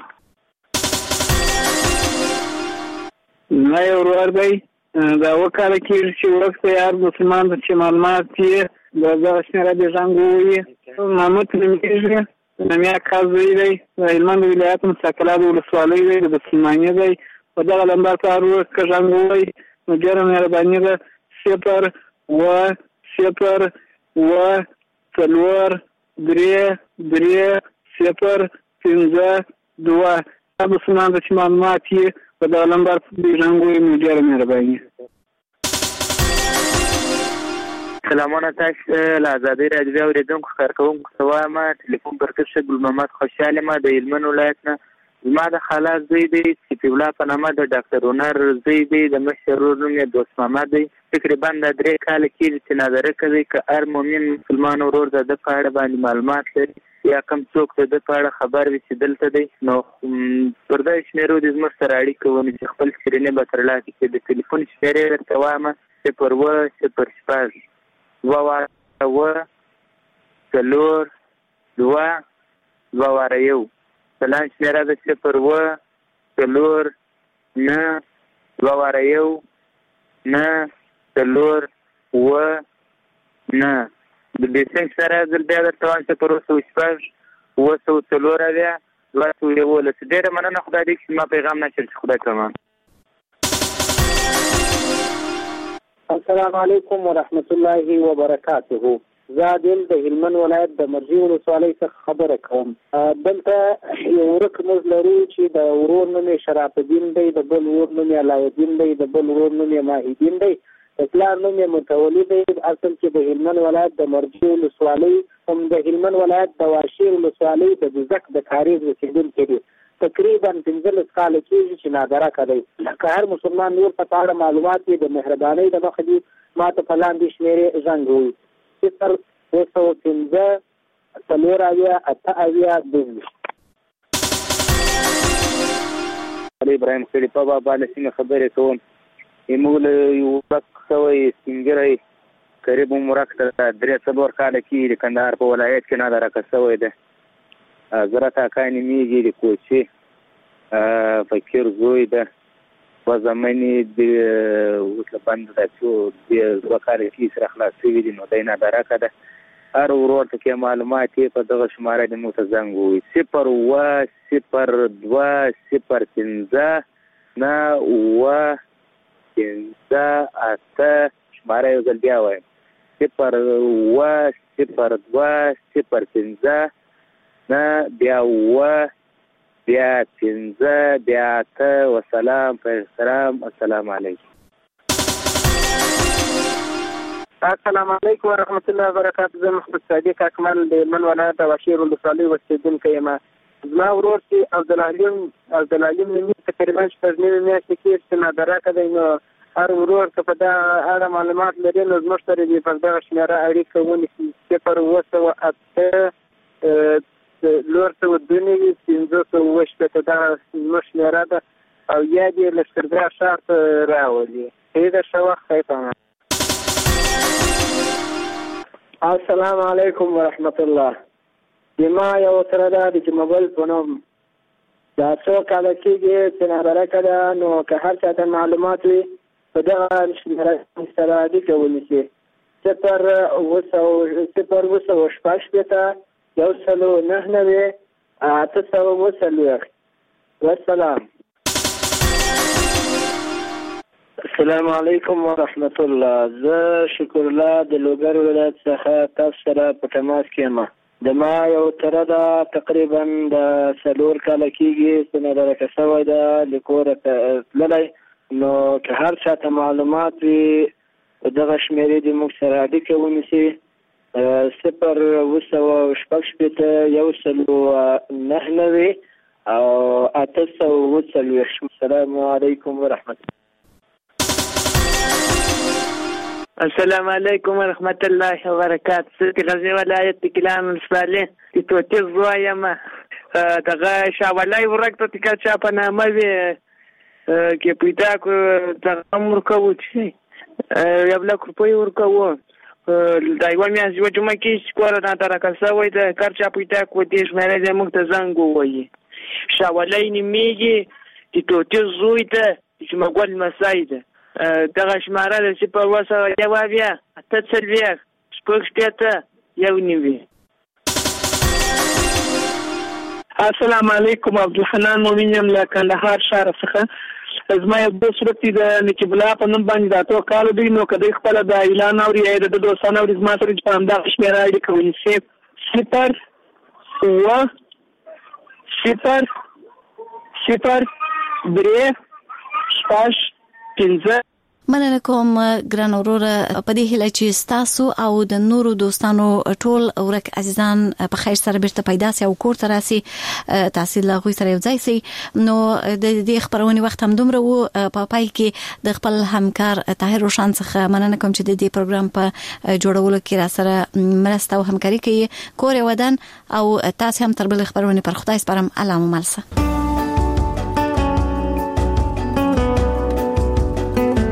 ما یو ورور دی دا وکاله کې چې ورسته یار مسلمان چې معلومات یې دا شمیره د ژوند محمد نمیږي نمیا کازوی دی د هلمند ولایت مسکلاب ولسوالۍ دی د مسلمانۍ دی په دغه لمبر کار ورک ژوند وي نو ګرم مهرباني ده 0 و 0 و 4 3 3 0 5 2. تاسو څنګه چې معلومات یې په دا نمبر پیژنګوي نو ډېر مهرباني. سلامونه تاسو له آزادۍ راډیو اوریدونکو کارکوونکو ته وایم. ټلیفون پر کښ ګل محمد خوشحاله ما د هلمند ولایت نه. زما د خالا زوی دی صفي الله په نامه د ډاکټر هنر زوی دی. د مشر ورور نوم یې دوست محمد دی. تقریبا د 3 کاله کېږي چې نظاره کوي که هر مؤمن مسلمان ورور د ده په اړه باندې معلومات لري یا کوم څوک د ده په اړه خبر وي چې دلته دی نو پر دې شمیرو د زموږ سره اړیکه ونیسي چې خپل سرینې به ترلاسه کړي. د ټلیفون شمیرې درته وایم 0 0 6 2 4 2 2 سلام شمیره د 0 4 9 2 9 4 9 د بیسنګ سره ځل بیا درته وایم 0 6 4 بیا 2 ډېره مننه. خدای دې چې ما پیغام نشر چې خدای کمان. السلام علیکم ورحمت الله وبرکاته. زه د هلمند ولایت د مرجی ولسوالۍ څخه خبره کوم. دلته یو ورک موږ لرو چې د ورور نوم یې شرف الدین دی، د بل ورور نوم یې علاءالدین دی، د بل ورور نوم یې ماهیدین دی، د پلار نوم یې متولي دی. اصل چې د هلمند ولایت د مرجی ولسوالۍ هم د هلمند ولایت د واشیر ولسوالۍ د بزک د کاریز اوسېدونکی دی. تقریبا 15 کاله کېږي چې نادرکه دی. که هر مسلمان نور په اړه معلومات یې د مهربانۍ د مخه دي ما ته په لاندې شمېرې زنګ ووایي 0 215 4 8 ابراهیم خلیفه بابا له سیمې خبرې کوم. موږ له یو وخت شوی سپینګیری قریب عمرک ته 3-4 کاله کې د کندهار په ولایت کې نادرکه شوی دی. زراعت اکانی میږي د کوچي فکر زوی ده و زمانی د وسله بند د څو د وکاله کې سره خلاص شوی دي نو دینه درکه ده. هر ورور ته معلومات یې په دغه شماره د متزنګ وي 0 0 2 0 5 9 5 8 شماره یو ځل بیا وایم 0 0 2 0 5 نه بیا بیا 15 بیا 8 وسلام پیغام. السلام علیکم. السلام علیکم ورحمت الله وبرکاته. زه محمد صادق اکمل د هلمند ولایت د واشیر ولسوالۍ اوسېدونکی یم. زما ورور چې عبدالعلیم نومي تقریبا 9 میاشتې کېږي چې نادرکه دی. نو هر ورور که په دا اړه معلومات لري نو زموږ سره دې پر دغه شمېره اړیکه ونیسي 0 8 لور ته 2 500 دا زموږ شمېره ده او یا دې لښکرګاه ښار ته راولي. ښه ده ښه وخت خیفانه. السلام علیکم ورحمت الله. زما یو سره ده د موبایل په نوم دا 100 کاله کېږي چې نادرکه ده. نو که هر چا ته معلومات وي په دغه شمېره سره اړیکه ونیسي 0 0 9 8 والسلام. السلام علیکم ورحمت الله. زه شکر الله د لوګر ولایت څخه تاسو سره په تماس کې یم. د ما یو تره ده تقریبا د 4 کاله کېږي چې نادرکه شوی ده له کوره تللی. نو که هر چا ته معلومات وي په دغه شمېرې دې موږ سره اړیکه ونیسي 0 6 9 او 8 السلام علیکم ورحمت الله. السلام علیکم ورحمت الله وبرکاته. زه غزنی ولایت د کلان ولسوالۍ د توتي زوی یم. دغه شاولای ورکته چې چا په نامه وي کې پیدا کو دغه ورکوو چې 1 لک روپۍ ورکوو. دا یوه میاشت یوه جمعه کې چې کوره نادرکه شوی ده کار چا پیدا کو دې شمېره دې موږ ته زنګ ووایي. شاولای نومېږي د توتي زوی ده چې مګول لمسی ده. دغه شماره ده 0 8 9 السلام علیکم. عبدالحنان مومنیم له کندهار ښار څخه. زما یو دوست صورت د نقیب الله په نوم باندې د اتو کالو دی، نو که دوی خپله د اعلان اوري یا د دوستان اوري زما سره چې په همدغه شمېره اړیکه ونیسي 0-0-0-3-5. مننه کوم ګران وروره، په دې هیله چې تاسو او د نورو دوستانو ټول ورک عزیزان په خیر سره بیرته پیدا سي او کور ته راسي، تحصیل لا غوي سره یو ځای سي. نو د دې خبرونې وخت هم دومره وو، په پای کې د خپل همکار طاهر روشن څخه مننه کوم چې د دې پروګرام په جوړولو کې را سره مرسته او همکاري کوي. کور ودان او تاسو هم تر بل خبرونه پر خدای سپارم. الله مو ملسه.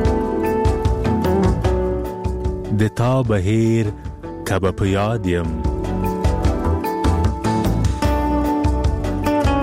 د تا بهیر کبه په یاد یم